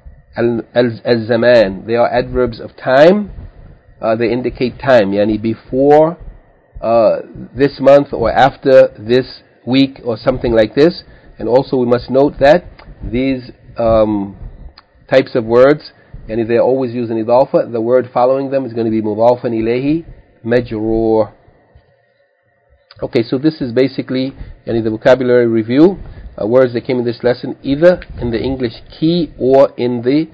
al-zaman. They are adverbs of time. They indicate time, yani before this month or after this week or something like this. And also we must note that these types of words, yani they always use an idafa. The word following them is going to be mudafan ilayhi majroor. Okay, so this is basically yani the vocabulary review. Words that came in this lesson, either in the English key or in the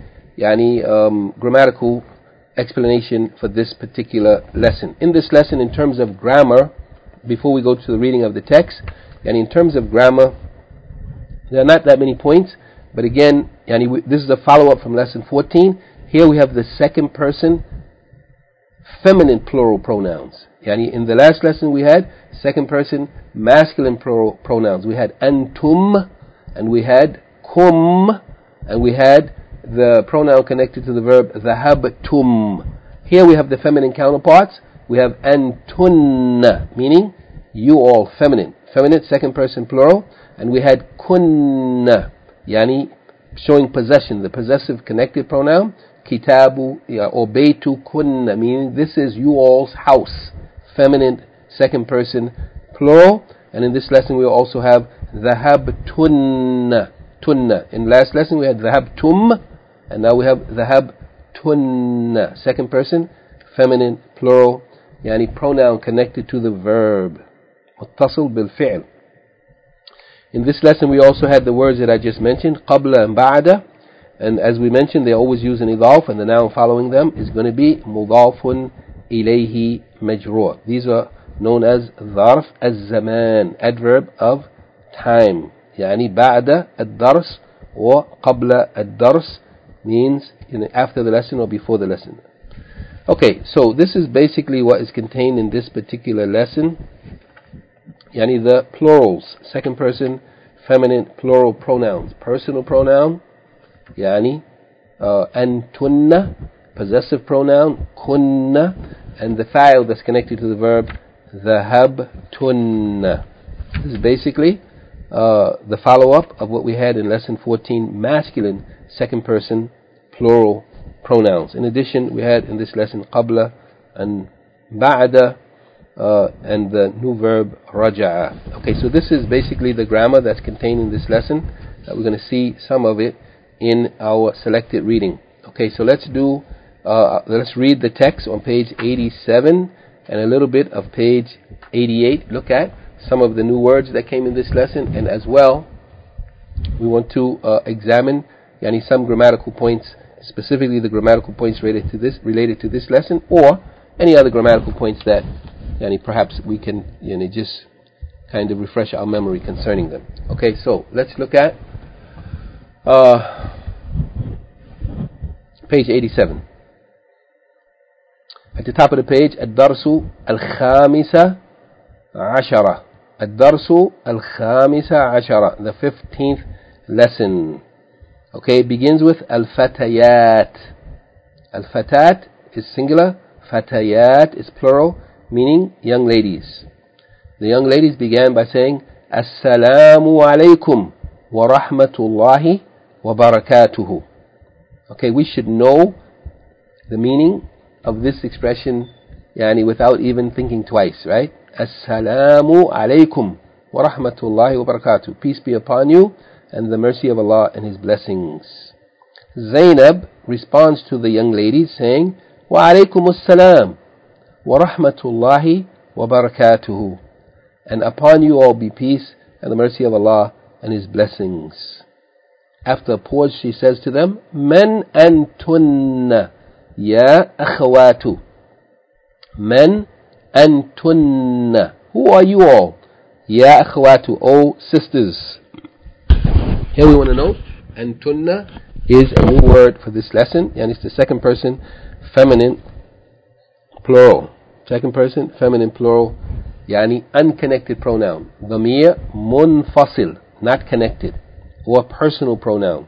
grammatical explanation for this particular lesson. In this lesson, in terms of grammar, before we go to the reading of the text, and in terms of grammar, there are not that many points, but again, this is a follow-up from lesson 14. Here we have the second person feminine plural pronouns. In the last lesson we had second person masculine plural pronouns. We had antum, and we had kum, and we had the pronoun connected to the verb dhahabtum. Here we have the feminine counterparts. We have antunna, meaning you all, feminine. Feminine, second person plural. And we had kunna, yani showing possession, the possessive connected pronoun. Kitabu or beitu kunna, meaning this is you all's house. Feminine, second person plural. And in this lesson we also have dhahabtunna. Tunna. In last lesson we had dhahabtum, and now we have dhahabtunna, second person feminine plural, yani pronoun connected to the verb, muttasil bil fi'l. In this lesson we also had the words that I just mentioned, qabla and ba'da, and as we mentioned they always use an idaf, and the noun following them is going to be mudafun ilayhi majroor. These are known as dharf az-zaman, adverb of time. يعني بعد الدرس or قبل الدرس means after the lesson or before the lesson. Okay, so this is basically what is contained in this particular lesson. يعني the plurals, second person feminine plural pronouns. Personal pronoun يعني أنتن, possessive pronoun kunna, and the fa'il that's connected to the verb dhahabtunna. This is basically the follow-up of what we had in lesson 14, masculine second person plural pronouns. In addition, we had in this lesson qabla and ba'da and the new verb raja'a. Okay, so this is basically the grammar that's contained in this lesson. We're going to see some of it in our selected reading. Okay, so let's read the text on page 87 and a little bit of page 88. Look at some of the new words that came in this lesson, and as well, we want to examine some grammatical points, specifically the grammatical points related to this lesson, or any other grammatical points that perhaps we can just kind of refresh our memory concerning them. Okay, so let's look at page 87. At the top of the page, الدرس الخامس عشرة. الدرس الخامس عشرة, the 15th lesson. Okay, it begins with al-fatayat. Al-fatat is singular, fatayat is plural, meaning young ladies. The young ladies began by saying, Assalamu alaikum wa rahmatullahi wa barakatuhu. Okay, we should know the meaning of this expression without even thinking twice, right? Assalamu alaikum wa rahmatullahi wa barakatuh. Peace be upon you and the mercy of Allah and His blessings. Zainab responds to the young ladies saying, Wa alaikum assalam wa rahmatullahi wa barakatuhu. And upon you all be peace and the mercy of Allah and His blessings. After a pause, she says to them, Men antunna ya akhawatu. Men antunna. Who are you all? Ya akhawatu, O sisters. Here we want to know, antunna is a new word for this lesson, and it's the second person feminine plural. Second person feminine plural, unconnected pronoun. Dhamir munfasil, not connected, or personal pronoun,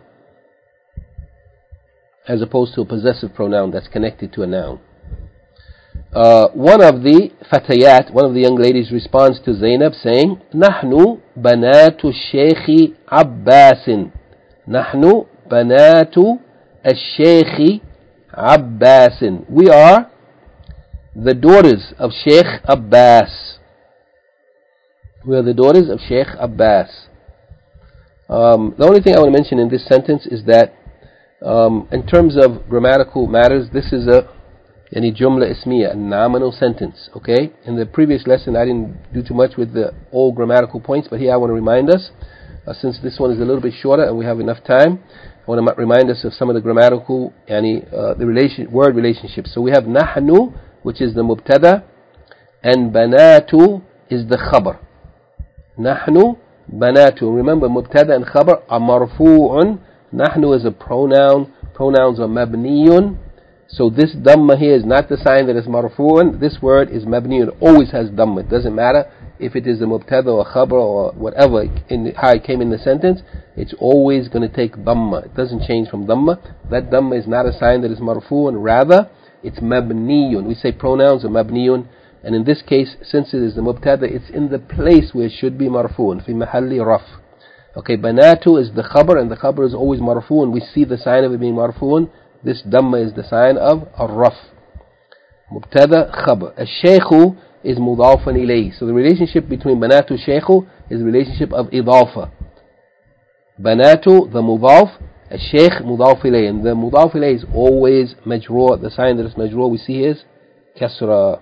as opposed to a possessive pronoun that's connected to a noun. One of the fatayat, one of the young ladies, responds to Zainab saying, Nahnu banatu Shaykh Abbasin. Nahnu banatu al-Shaykh Abbasin. We are the daughters of Shaykh Abbas. We are the daughters of Shaykh Abbas. The only thing I want to mention in this sentence is that in terms of grammatical matters, this is a jumla ismiya, a nominal sentence. Okay? In the previous lesson, I didn't do too much with the old grammatical points, but here I want to remind us, since this one is a little bit shorter and we have enough time, I want to remind us of some of the grammatical, word relationships. So we have nahnu, which is the mubtada, and banatu is the khabar. Nahnu, banatu. Remember, mubtada and khabar are marfu'un. Nahnu is a pronoun. Pronouns are mabniyun. So this dhamma here is not the sign that it's marfu'un. This word is mabniyun. It always has dhamma. It doesn't matter if it is a mubtada or khabar or whatever, how it came in the sentence. It's always going to take dhamma. It doesn't change from dhamma. That dhamma is not a sign that it's marfu'un. Rather, it's mabniyun. We say pronouns are mabniyun. And in this case, since it is the mubtada, it's in the place where it should be marfu'un. Fi mahalli raf. Okay, banatu is the khabar, and the khabar is always marfu'un. We see the sign of it being marfu'un. This dhamma is the sign of ar-raf. Mubtada, khabar. Al-shaykhu is mudafan ilayh. So the relationship between banatu shaykhu is the relationship of idafa. Banatu, the mudaf, al-shaykh, mudaf ilayh. And the mudaf ilayh is always majroor. The sign that is majroor we see is kasra.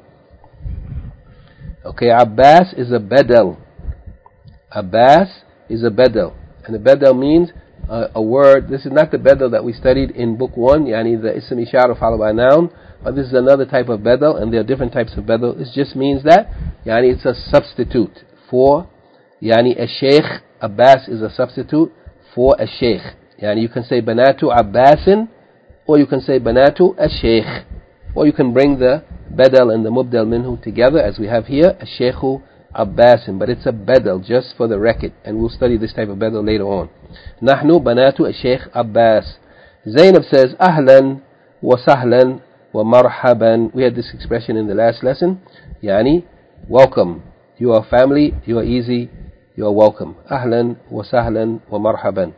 Okay, Abbas is a badal. Abbas is a badal. And a badal means a word. This is not the badal that we studied in book 1, the ism ishara followed by noun, but this is another type of badal, and there are different types of badal. It just means that it's a substitute for a sheikh. Abbas is a substitute for a sheikh. You can say banatu Abbasin, or you can say banatu a sheikh, or you can bring the badal and the mubdal minhu together, as we have here, a sheikhu Abbasin, but it's a badal just for the record, and we'll study this type of badal later on. Nahnu banatu al-Shaykh Abbas. Zainab says, Ahlan wa sahlan wa marhaban. We had this expression in the last lesson. Welcome. You are family, you are easy, you are welcome. Ahlan wa sahlan wa marhaban.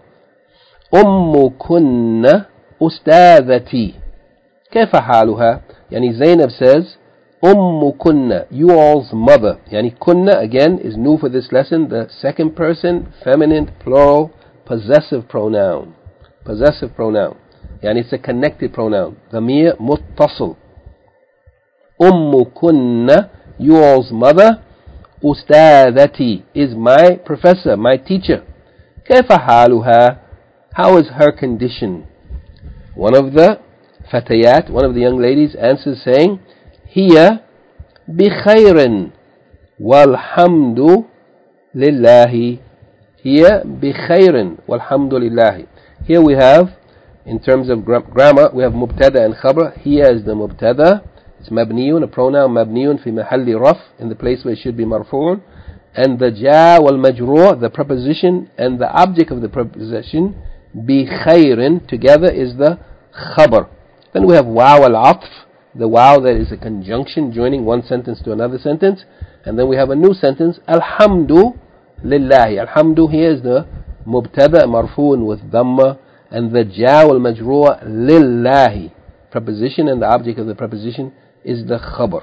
Kunna ustadhati. كيف حالها? Zainab says, Kunna, you all's mother. Kunna, again, is new for this lesson. The second person, feminine, plural, possessive pronoun. Possessive pronoun. يعني it's a connected pronoun. ضمير متصل. أمكن, you all's mother. أستاذتي is my professor, my teacher. كيف حالها, how is her condition? One of the فتيات, one of the young ladies answers saying, هي بخير والحمد لله. هي بخير والحمد لله. Here we have, in terms of grammar, we have مبتدا and خبر. Here is the مبتدا, it's مبني, a pronoun مبني في محل رفع, in the place where it should be مرفوع, and the جاء والمجرور, the preposition and the object of the preposition بخير together is the خبر. Then we have واو العطف, the واو that is a conjunction joining one sentence to another sentence, and then we have a new sentence, الحمد لله. الحمد here is the مبتدا مرفوع with dhamma, and the جاء والمجرور لله, preposition and the object of the preposition is the khabar.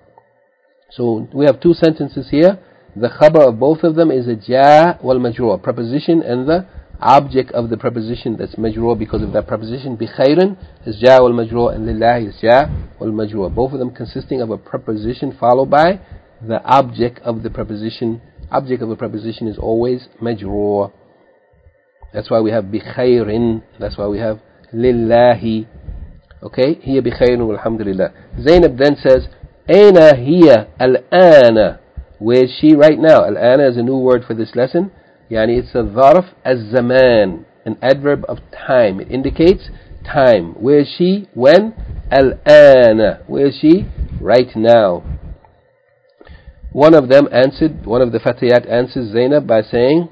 So we have two sentences here. The khabar of both of them is a ja wal majrur, preposition, and the object of the preposition that's majrur because of that preposition. Bi khairin is ja wal majrur, and lillahi is ja wal majrur. Both of them consisting of a preposition followed by the object of the preposition. Object of a preposition is always majrur. That's why we have bi khairin. That's why we have lillahi. Okay, hiya bi khairin walhamdulillah. Zainab then says, Aina hiya al-ana. Where is she right now? Al-ana is a new word for this lesson. Yani it's a dharf az-zaman, an adverb of time. It indicates time. Where is she? When? Al-ana. Where is she? Right now. One of them answered, one of the fatiyat answers Zainab by saying,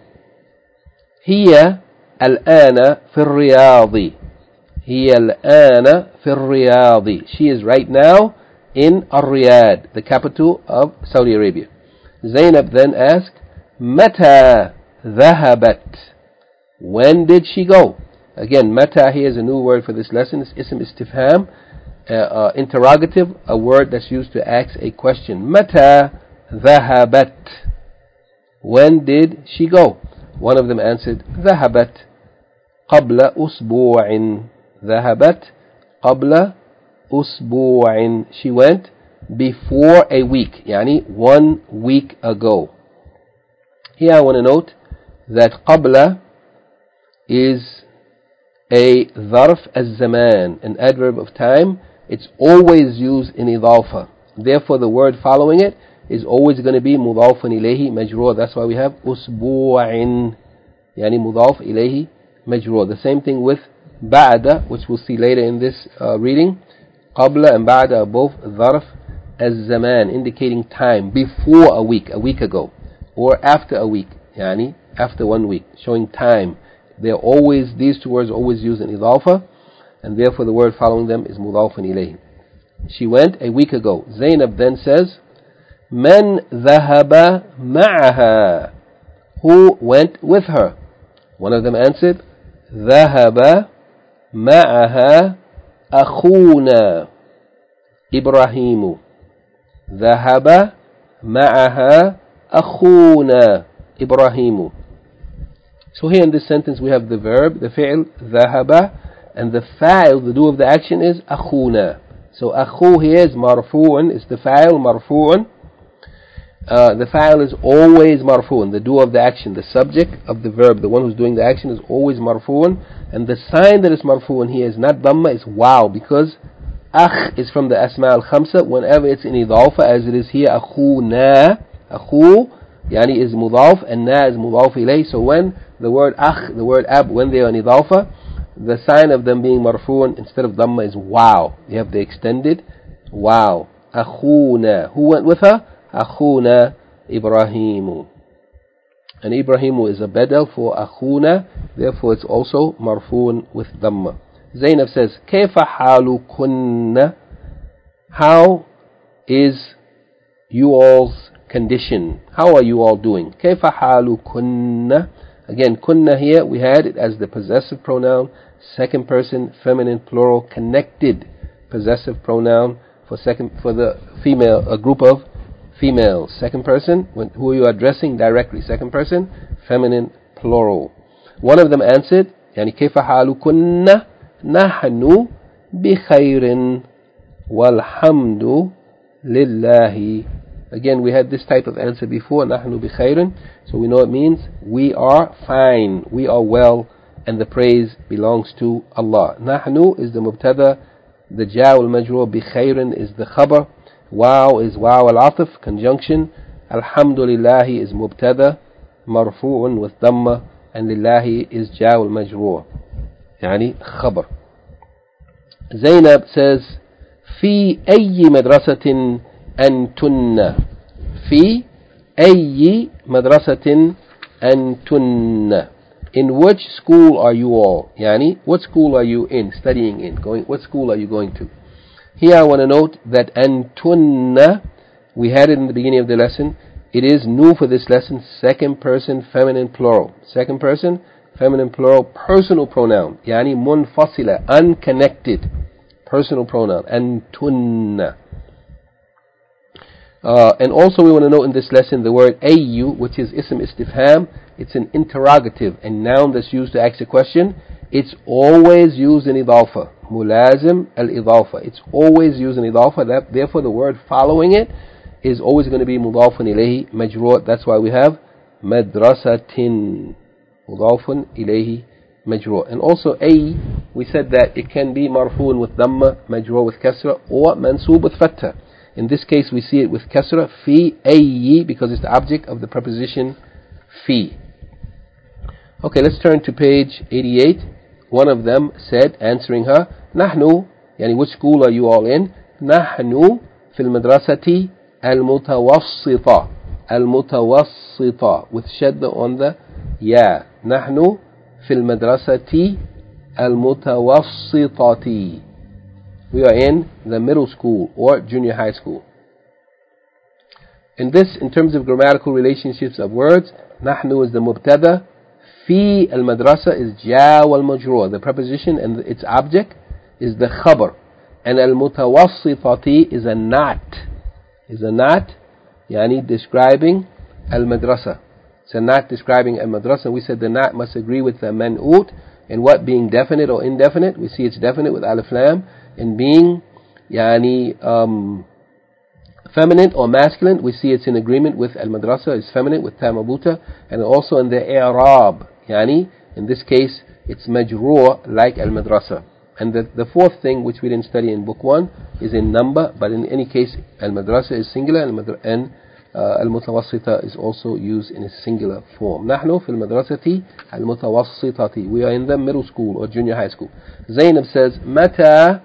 Hiya al-ana fi riyadi. Hiya al-ana fi riyadi. She is right now in Riyadh, the capital of Saudi Arabia. Zainab then asked, Mata dhahabat. When did she go? Again, mata here is a new word for this lesson. It's ism istifham, interrogative, a word that's used to ask a question. Mata dhahabat. When did she go? One of them answered, Dhahabat qabla usbu'in. Dhahabat qabla usbu'in. She went before a week, yani 1 week ago. Here I want to note that qabla is a dharf az-zaman, an adverb of time. It's always used in idafa. Therefore the word following it is always going to be mudafun ilayhi majroor. That's why we have usbu'in, yani mudaf ilayhi majroor. The same thing with ba'da, which we'll see later in this reading. Qabla and ba'da are both dharf az-zaman, indicating time, before a week ago, or after a week, yani after 1 week, showing time. They're always, these two words are always used in idafa, and therefore the word following them is mudafun ilayhi. She went a week ago. Zainab then says, Man dhahaba ma'aha. Who went with her? One of them answered, Dhahaba ma'aha akhuna Ibrahimu. Dhahaba ma'aha akhuna Ibrahimu. So here in this sentence we have the verb, the fi'l, dhahaba, and the fa'il, the do of the action is akhuna. So akhu here is marfu'un, it's the fa'il marfu'un. The fa'il is always marfu'un, the do of the action, the subject of the verb, the one who's doing the action is always marfu'un, and the sign that is marfu'un here is not dhamma, it's wow, because akh is from the asma al-khamsa. Whenever it's in idafa, as it is here, akhuna, akhu, yani is mudaf, and na is mudaf ilayh. So when the word akh, the word ab, when they are in idafa, the sign of them being marfu'un instead of dhamma is wow. You have the extended wow. Akhuna. Who went with her? Akhuna Ibrahimu. And Ibrahimu is a badal for akhuna, therefore it's also marfu'un with dhamma. Zainab says, Kayfa halukunna? How is you all's condition? How are you all doing? Kayfa halukunna? Again, kunna here, we had it as the possessive pronoun, second person, feminine, plural, connected possessive pronoun for the female, a group of females. Second person, who are you addressing directly? Second person, feminine, plural. One of them answered, yani kayfa halukunna? نحن بخير والحمد لله. Again, we had this type of answer before, نحن بخير, so we know it means we are fine, we are well, and the praise belongs to Allah. نحن is the mubtada, the ja al majrur, بخير is the khabar, wow is wow al atf, conjunction, alhamdulillah is mubtada, marfu'un with dhamma, and lillahi is ja al majrur, يعني khabar. Zainab says, في أي مدرسة أنتن في أي مدرسة أنتن, in which school are you all, يعني what school are you in, studying in, what school are you going to? Here I want to note that أنتن, we had it in the beginning of the lesson, it is new for this lesson, second person feminine plural, second person feminine plural, personal pronoun, يعني منفصلة, unconnected personal pronoun, أنتن. And also we want to note in this lesson the word ayu, which is ism istifham. It's an interrogative, a noun that's used to ask a question. It's always used in idafa, mulazim al-idafa. It's always used in idafa. Therefore the word following it is always going to be mudafun ilayhi majrur. That's why we have madrasatin, mudafun ilayhi majrur. And also ay, we said that it can be marfu'un with dhamma, majrur with kasra, or mansub with fatha. In this case we see it with kasra, fi ayyi, because it's the object of the preposition fi. Okay, let's turn to page 88. One of them said, answering her, نحن, يعني which school are you all in? نحن في المدرسة المتوسطة, المتوسطة, with shadda on the ya. نحن في المدرسة المتوسطة. We are in the middle school or junior high school. In this, in terms of grammatical relationships of words, نحن is the mubtada, في المدرسة is ja wal majrur, the preposition and its object is the khabar, and المتوسطة is a not, يعني describing al-madrasa. It's a not describing al-madrasa. We said the not must agree with the man'ut, and what being definite or indefinite, we see it's definite with alif lam, and being yani feminine or masculine, we see it's in agreement with al-madrasa, it's feminine with ta mabuta, and also in the i'rab, yani in this case it's majrur like al-madrasa. And the fourth thing, which we didn't study in book 1, is in number, but in any case al-madrasa is singular, and al-mutawassita is also used in a singular form. نحن في المدرسة المتوسطة. We are in the middle school or junior high school. Zainab says, متى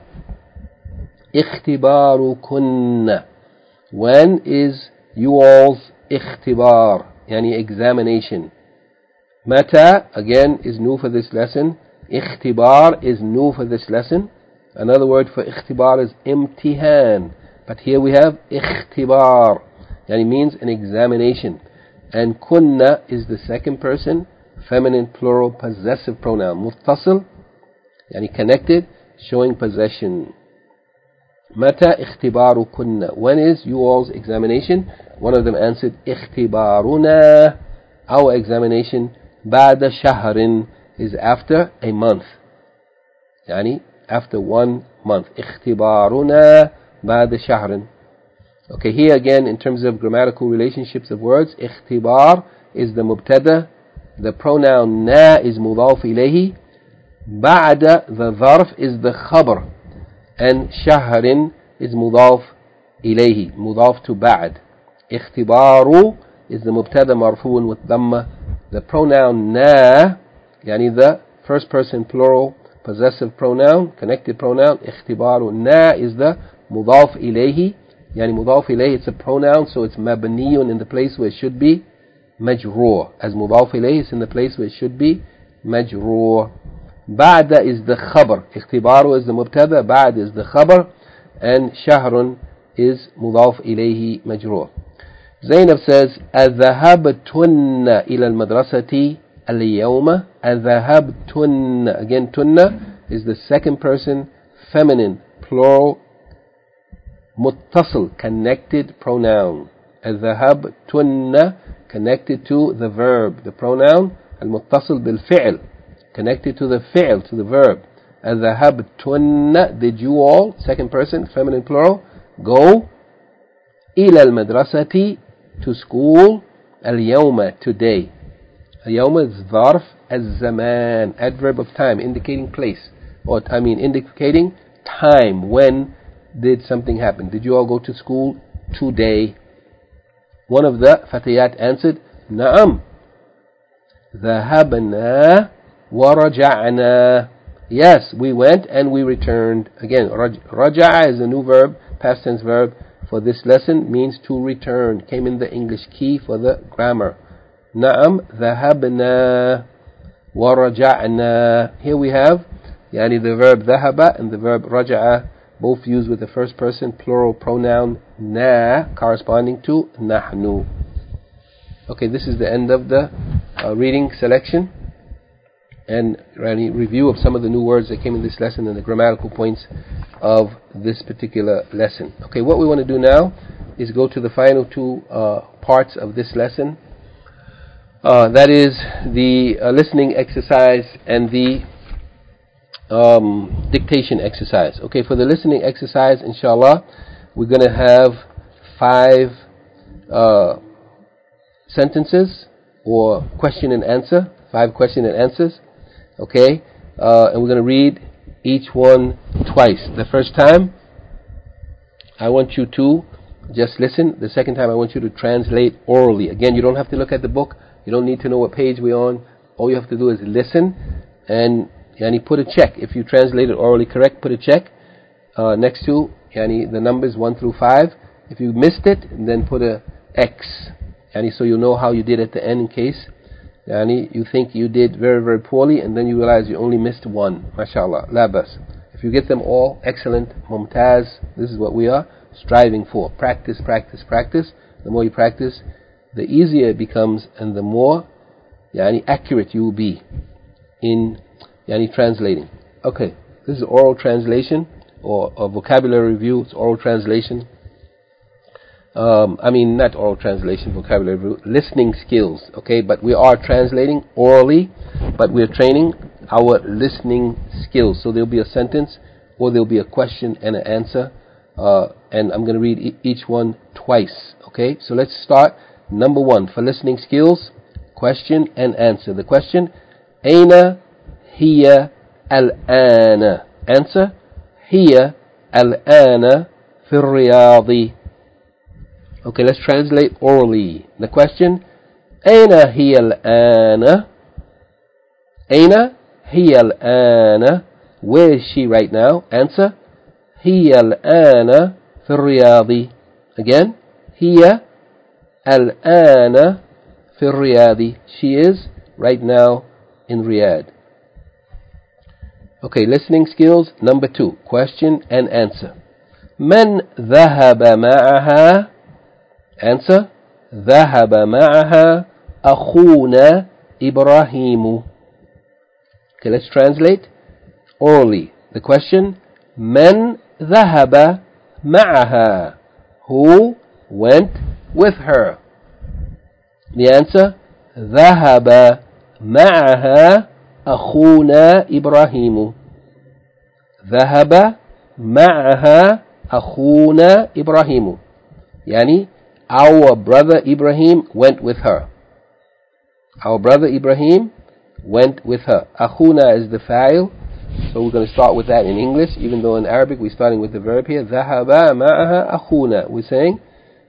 اختباركن? When is you all's اختبار, يعني examination? متى, again, is new for this lesson. اختبار is new for this lesson. Another word for اختبار is امتحان. But here we have اختبار, يعني means an examination. And kunna is the second person feminine plural possessive pronoun, muttasil, يعني connected, showing possession. متى اختباركن? When is you all's examination? One of them answered اختبارنا, our examination. بعد شهر is after a month, يعني after 1 month. اختبارنا بعد شهر. Okay, here again in terms of grammatical relationships of words, اختبار is the mubtada, the pronoun na is mudaf ilayhi, بعد the zarf is the khabar, and شهر is mudaf ilayhi, mudaf to بعد. اختبار is the mubtada marfu'un with dhamma, the pronoun na, yani the first person plural possessive pronoun, connected pronoun, اختبار na is the mudaf ilayhi, يعني مضاف إليه, it's a pronoun, so it's mabniyun in the place where it should be majroor. As مضاف إليه, it's in the place where it should be majroor. بعد is the khabar, اختبار is the mubtada, بعد is the khabar, and شهر is مضاف إليه majroor. Zainab says, أذهبتن إلى المدرسة اليوم? أذهبتن, again tunna is the second person feminine plural muttasil, connected pronoun. أذهبتن, connected to the verb, the pronoun المتصل بالفعل, connected to the fi'l, to the verb. أذهبتن, did you all, second person, feminine plural, go, إلى المدرسة, to school, اليوم, today. اليوم is ظرف الزمان, adverb of time, indicating place, or indicating time. When did something happen? Did you all go to school today? One of the فتيات answered, نعم, ذهبنا ورجعنا. Yes, we went and we returned. Again, رجع is a new verb, past tense verb for this lesson, means to return. Came in the English key for the grammar. نعم ذهبنا ورجعنا. Here we have the verb ذهب and the verb رجع, both used with the first person plural pronoun na, corresponding to نحن. Okay, this is the end of the reading selection and review of some of the new words that came in this lesson and the grammatical points of this particular lesson. Okay, what we want to do now is go to the final two parts of this lesson. That is the listening exercise and the dictation exercise. Okay, for the listening exercise, inshallah, we're going to have 5 sentences or question and answer, 5 question and answers. Okay, and we're going to read each one twice. The first time, I want you to just listen. The second time, I want you to translate orally. Again, you don't have to look at the book. You don't need to know what page we're on. All you have to do is listen and put a check. If you translate it orally correct, put a check next to the numbers 1 through 5. If you missed it, then put a X. So you know how you did at the end in case you think you did very, very poorly and then you realize you only missed 1. MashaAllah. La bas. If you get them all, excellent, mumtaz. This is what we are striving for. Practice, practice, practice. The more you practice, the easier it becomes and the more accurate you will be in translating. Okay, this is oral translation or a vocabulary review. It's oral translation. Not oral translation, vocabulary review, listening skills. Okay, but we are translating orally, but we're training our listening skills. So there'll be a sentence or there'll be a question and an answer, and I'm going to read each one twice. Okay, so let's start. Number 1 for listening skills, question and answer. The question: أين هي الآن? Answer: هي الآن في الرياض. Okay, let's translate orally. The question: أين هي الآن? أين هي الآن? Where is she right now? Answer: هي الآن في الرياض. Again: هي الآن في الرياض. She is right now in Riyadh. Okay, listening skills. Number 2, question and answer. من ذهب معها? Answer: ذهب معها أخونا إبراهيم. Okay, let's translate orally. The question: من ذهب معها? Who went with her? The answer: ذهب معها أخونا إبراهيم. ذهب معها أخونا إبراهيم. Our brother Ibrahim went with her. Our brother Ibrahim went with her. Akhuna is the fa'il, so we're going to start with that in English, even though in Arabic we're starting with the verb here. ذهب معها أخونا. We're saying,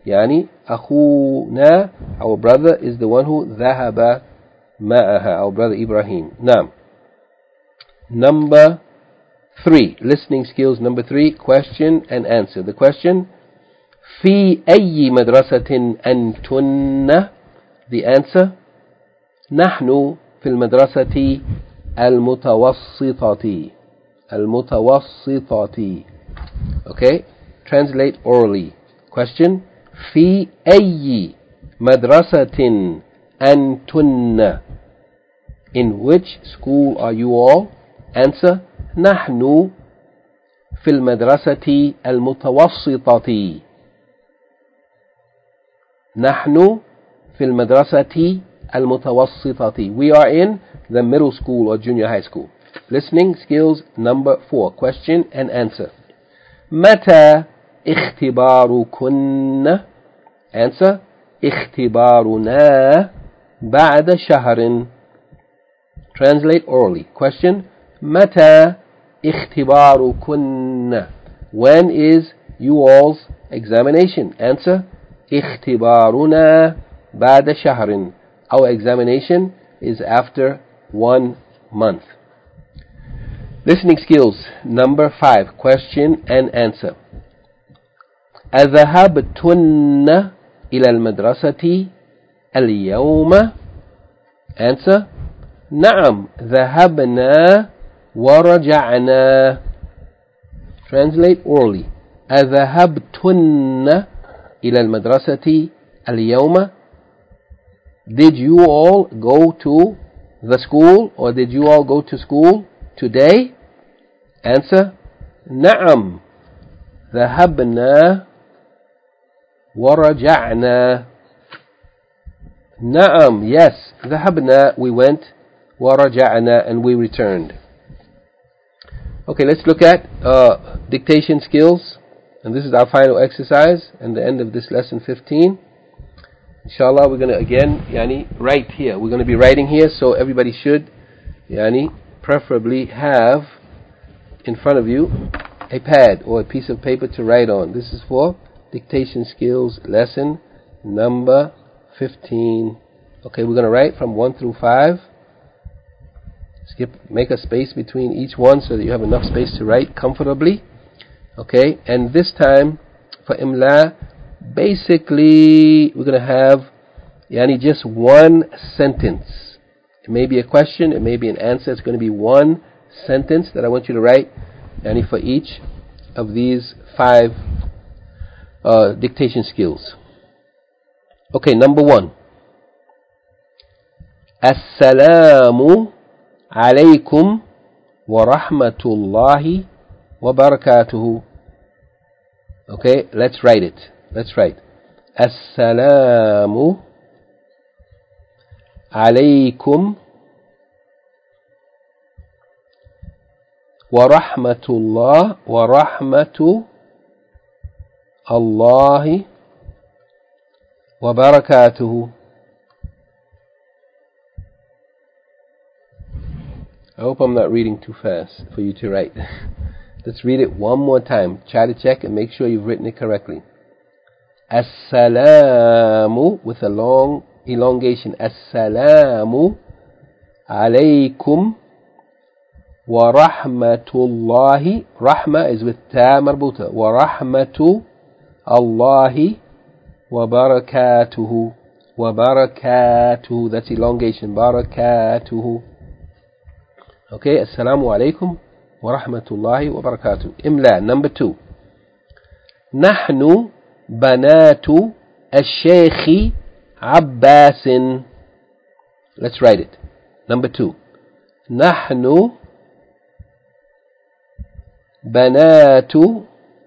أخونا, our brother, is the one who ذهب معها, our brother Ibrahim. Now, number 3, listening skills. Number 3, question and answer. The question: في أي مدرسة أنتن? The answer: نحن في المدرسة المتوسطة. المتوسطة. Okay, translate orally. Question: في أي مدرسة أنتن? In which school are you all? Answer: نحن في المدرسة المتوسطة. نحن في المدرسة المتوسطة. We are in the middle school or junior high school. Listening skills number 4. Question and answer. متى اختباركن? Answer. اختبارنا بعد شهر. Translate orally. Question. متى اختباركن? When is you all's examination? Answer. اختبارنا بعد شهر. Our examination is after 1 month. Listening skills number 5. Question and answer. أذهبتن إلى المدرسة اليوم? Answer. نعم ذهبنا ورجعنا. Translate orally. أذهبتن إلى المدرسة اليوم? Did you all go to the school, or did you all go to school today? Answer. نعم ذهبنا ورجعنا. نعم, yes. ذهبنا, we went. ورجعنا, and we returned. Okay, let's look at dictation skills. And this is our final exercise and the end of this lesson 15. Inshallah, we're going to again write here. We're going to be writing here, so everybody should preferably have in front of you a pad or a piece of paper to write on. This is for dictation skills lesson number 15. Okay, we're going to write from 1 through 5. Make a space between each one so that you have enough space to write comfortably. Okay, and this time for Imla, basically we're going to have just one sentence. It may be a question, it may be an answer. It's going to be one sentence that I want you to write for each of these 5 dictation skills. Okay, number 1. Assalamu alaikum wa rahmatullahi wa barakatuhu. Okay, let's write it. Let's write. Assalamu alaikum wa rahmatullah wa rahmatu Allahi wa barakatuhu. I hope I'm not reading too fast for you to write. Let's read it one more time. Try to check and make sure you've written it correctly. As-salamu, with a long elongation. As-salamu alaykum wa rahmatullahi. Rahma is with ta marbuta. Wa rahmatu Allahi wa barakatuhu. Wa barakatuhu. That's elongation. Barakatuhu. Okay, assalamu alaikum wa rahmatullahi wa barakatuh. Imla, number 2. Nahnu banatu al-Shaykh Abbas. Let's write it. Number 2. Nahnu banatu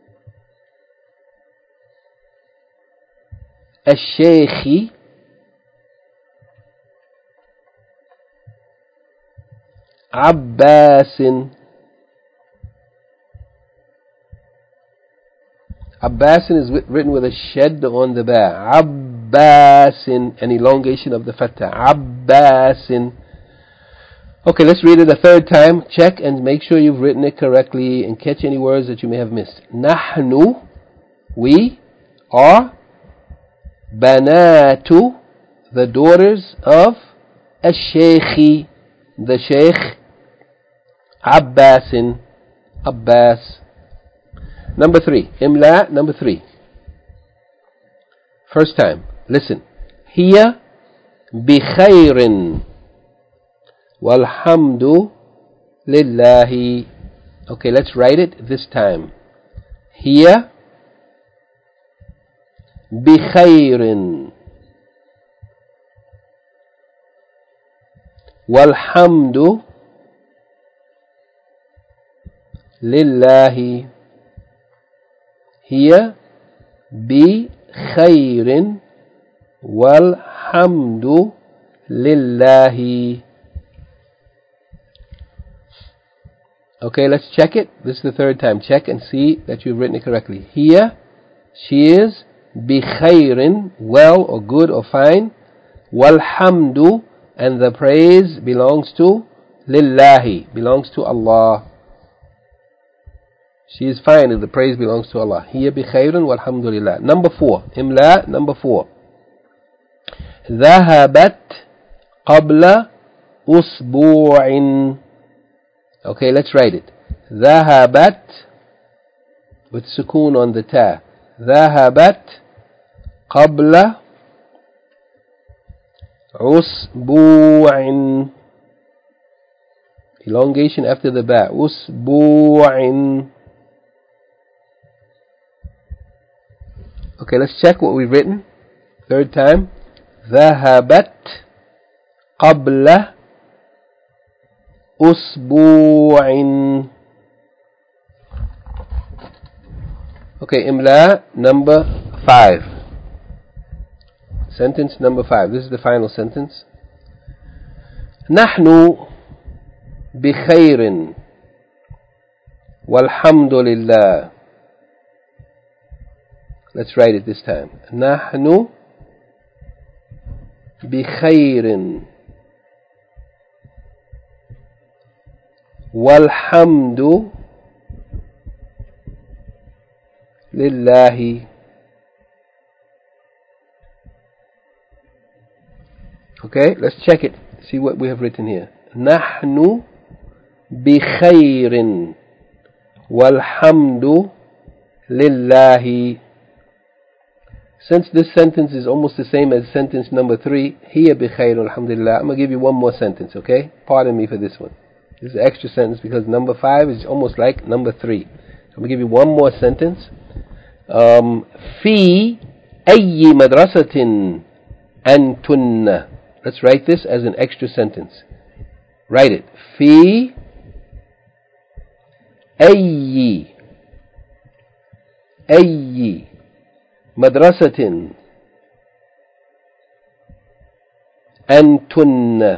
al-Shaykh Abbas. Abbas is written with a shed on the ba. Abbas, an elongation of the fatha. Abbas. Okay, let's read it a third time. Check and make sure you've written it correctly and catch any words that you may have missed. Nahnu, we are, banatu, the daughters of al-Shaykh, the Shaykh Abbas. Abbas. Number 3. Imla, number 3. First time. Listen. Hiya bi khairin walhamdu lillahi. Okay, let's write it this time. Hiya bi khairin walhamdu lillahi. Hiya bi khairin walhamdu lillahi. Okay, let's check it. This is the third time. Check and see that you've written it correctly. Here, she is بخير, well or good or fine. والحمد, and the praise belongs to lillahi, belongs to Allah. She is fine and the praise belongs to Allah. Hiya bi khayrun walhamdulillah. Number 4. Imla, number 4. ذهبت قبل أسبوع. Okay, let's write it. ذهبت with sukoon on the ta. ذهبت قبل أسبوع. Elongation after the ba. أسبوع. Okay, let's check what we've written. Third time. ذهبت قبل أسبوع. Okay, Imla number 5. Sentence number 5. This is the final sentence. نحن بخير والحمد لله. Let's write it this time. نحن بخير والحمد لله. Okay, let's check it. See what we have written here. نحن بخير والحمد لله. Since this sentence is almost the same as sentence number 3, hiya bi khair alhamdulillah, I'm going to give you one more sentence, okay? Pardon me for this one. This is an extra sentence because number 5 is almost like number 3. I'm going to give you one more sentence. في أي مدرسة أنتن. Let's write this as an extra sentence. Write it. في أي مدرسة أنتن.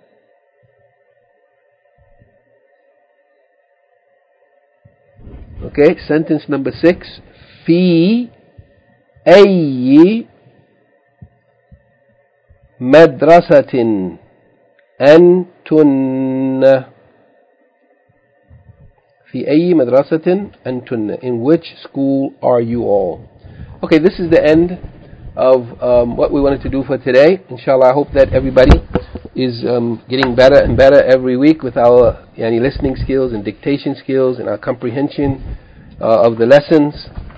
Okay, sentence number 6. في أي مدرسة أنتن. في أي مدرسة أنتن. In which school are you all? Okay, this is the end of what we wanted to do for today. Inshallah, I hope that everybody is getting better and better every week with our listening skills and dictation skills and our comprehension of the lessons.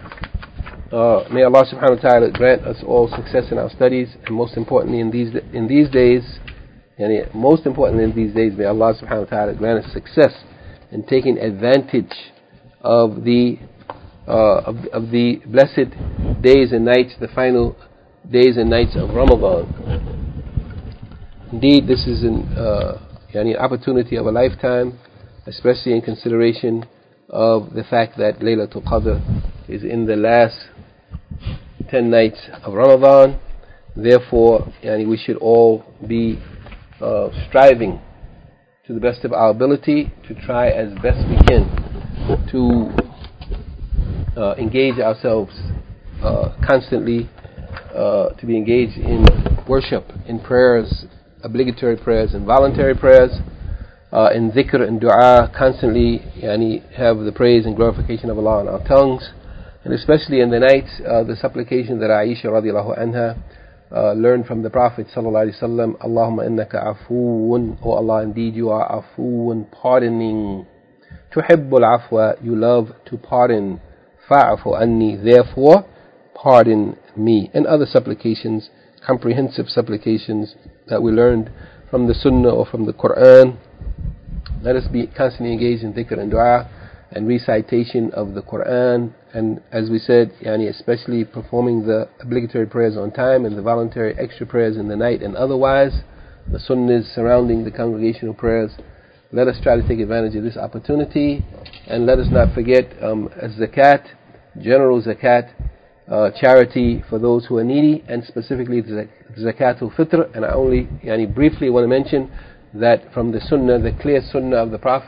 May Allah subhanahu wa ta'ala grant us all success in our studies, and most importantly in these days, may Allah subhanahu wa ta'ala grant us success in taking advantage of the blessed days and nights, the final days and nights of Ramadan. Indeed, this is an opportunity of a lifetime, especially in consideration of the fact that Laylatul Qadr is in the last 10 nights of Ramadan. Therefore, we should all be striving to the best of our ability to try as best we can to engage ourselves constantly, to be engaged in worship, in prayers, obligatory prayers and voluntary prayers, in dhikr and dua, constantly have the praise and glorification of Allah on our tongues, and especially in the nights, the supplication that Aisha radiallahu anha learned from the Prophet sallallahu alaihi wasallam. Allahumma innaka afuun, O Allah, indeed you are afuun, pardoning. Tuhibbul afwa, you love to pardon. Fa'afu anni, therefore pardon me. And other supplications, comprehensive supplications that we learned from the Sunnah or from the Quran. Let us be constantly engaged in dhikr and dua and recitation of the Quran, and as we said, especially performing the obligatory prayers on time and the voluntary extra prayers in the night and otherwise, the sunnahs surrounding the congregational prayers. Let us try to take advantage of this opportunity, and let us not forget zakat, general zakat, charity for those who are needy, and specifically the zakatul fitr. And I only briefly want to mention that from the sunnah, the clear sunnah of the Prophet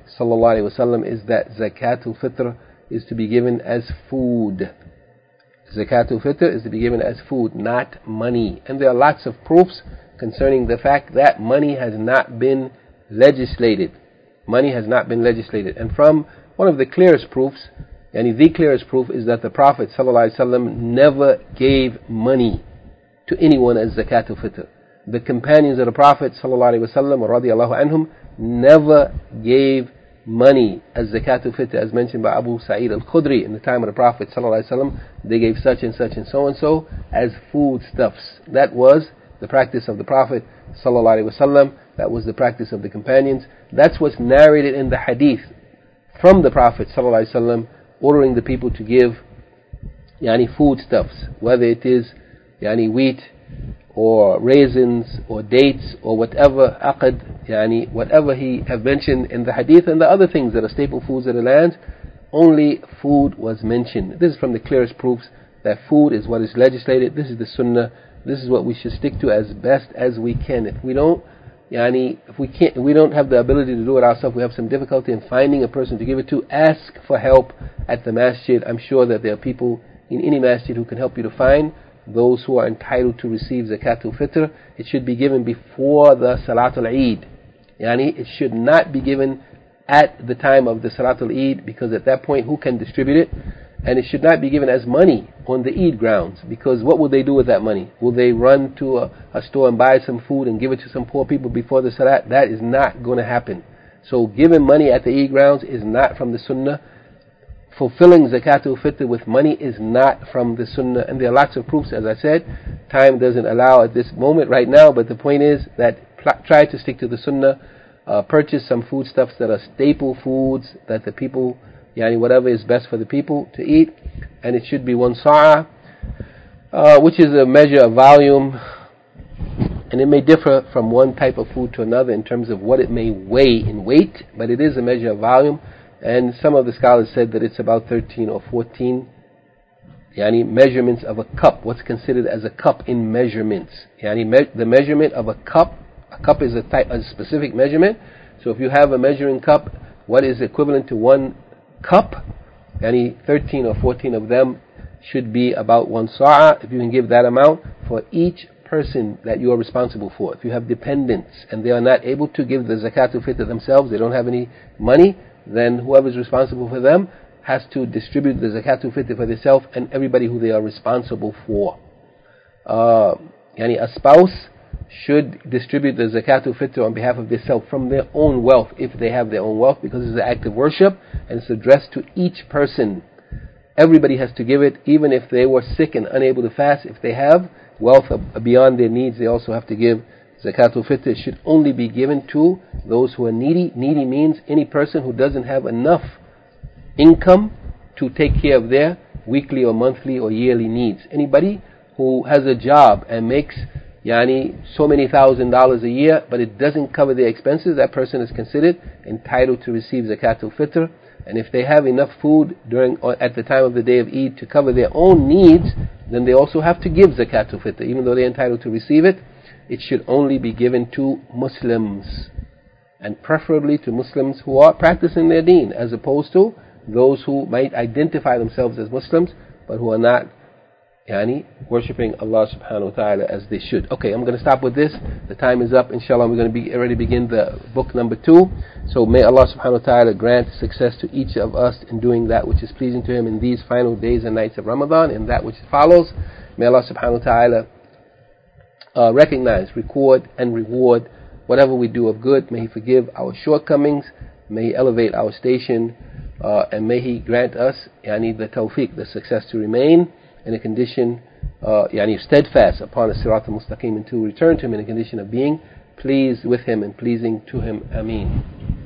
sallallahu alaihi wasallam is that zakatul fitr is to be given as food. Zakatul fitr is to be given as food, not money. And there are lots of proofs concerning the fact that money has not been legislated. Money has not been legislated. And from one of the clearest proofs, and the clearest proof, is that the Prophet ﷺ never gave money to anyone as zakatul fitr. The companions of the Prophet ﷺ, radiallahu anhum, never gave money as zakatul fitr, as mentioned by Abu Sa'id al-Khudri in the time of the Prophet ﷺ. They gave such and so as foodstuffs. That was the practice of the Prophet ﷺ. That was the practice of the companions. That's what's narrated in the hadith from the Prophet ﷺ, ordering the people to give foodstuffs, whether it is wheat or raisins or dates or whatever aqd, whatever he have mentioned in the hadith, and the other things that are staple foods of the land. Only food was mentioned. This is from the clearest proofs that food is what is legislated. This is the sunnah. This is what we should stick to as best as we can. If we don't we don't have the ability to do it ourselves, we have some difficulty in finding a person to give it to, ask for help at the masjid. I'm sure that there are people in any masjid who can help you to find those who are entitled to receive zakatul fitr. It should be given before the Salatul Eid. It should not be given at the time of the Salatul Eid, because at that point who can distribute it? And it should not be given as money on the Eid grounds, because what will they do with that money? Will they run to a store and buy some food and give it to some poor people before the Salat? That is not going to happen. So giving money at the Eid grounds is not from the Sunnah. Fulfilling zakatul fitr with money is not from the Sunnah. And there are lots of proofs, as I said. Time doesn't allow at this moment right now, but the point is that try to stick to the Sunnah. Purchase some foodstuffs that are staple foods that the people, whatever is best for the people to eat, and it should be 1 sa'a, which is a measure of volume, and it may differ from one type of food to another in terms of what it may weigh in weight, but it is a measure of volume. And some of the scholars said that it's about 13 or 14 measurements of a cup. What's considered as a cup in measurements? The measurement of a cup is a specific measurement. So if you have a measuring cup, what is equivalent to 1 cup? 13 or 14 of them should be about 1 sa'a. If you can give that amount for each person that you are responsible for. If you have dependents and they are not able to give the zakatul fitr themselves, they don't have any money, then whoever is responsible for them has to distribute the zakatul fitr for themselves and everybody who they are responsible for. A spouse should distribute the zakatul fitr on behalf of themselves from their own wealth, if they have their own wealth, because it's an act of worship and it's addressed to each person. Everybody has to give it, even if they were sick and unable to fast. If they have wealth beyond their needs, they also have to give zakatul fitr. It should only be given to those who are needy. Needy means any person who doesn't have enough income to take care of their weekly or monthly or yearly needs. Anybody who has a job and makes so many $1,000s a year, but it doesn't cover their expenses, that person is considered entitled to receive zakatul fitr. And if they have enough food at the time of the day of Eid to cover their own needs, then they also have to give zakatul fitr, even though they're entitled to receive it. It should only be given to Muslims, and preferably to Muslims who are practicing their deen, as opposed to those who might identify themselves as Muslims but who are not worshipping Allah subhanahu wa ta'ala as they should. Okay, I'm going to stop with this. The time is up. Inshallah, we're going to already begin the book number 2. So may Allah subhanahu wa ta'ala grant success to each of us in doing that which is pleasing to Him in these final days and nights of Ramadan, and that which follows. May Allah subhanahu wa ta'ala recognize, record, and reward whatever we do of good. May He forgive our shortcomings. May He elevate our station, and may He grant us the tawfiq, the success to remain in a condition steadfast upon a sirat al-mustaqim, and to return to Him in a condition of being pleased with Him and pleasing to Him. Ameen.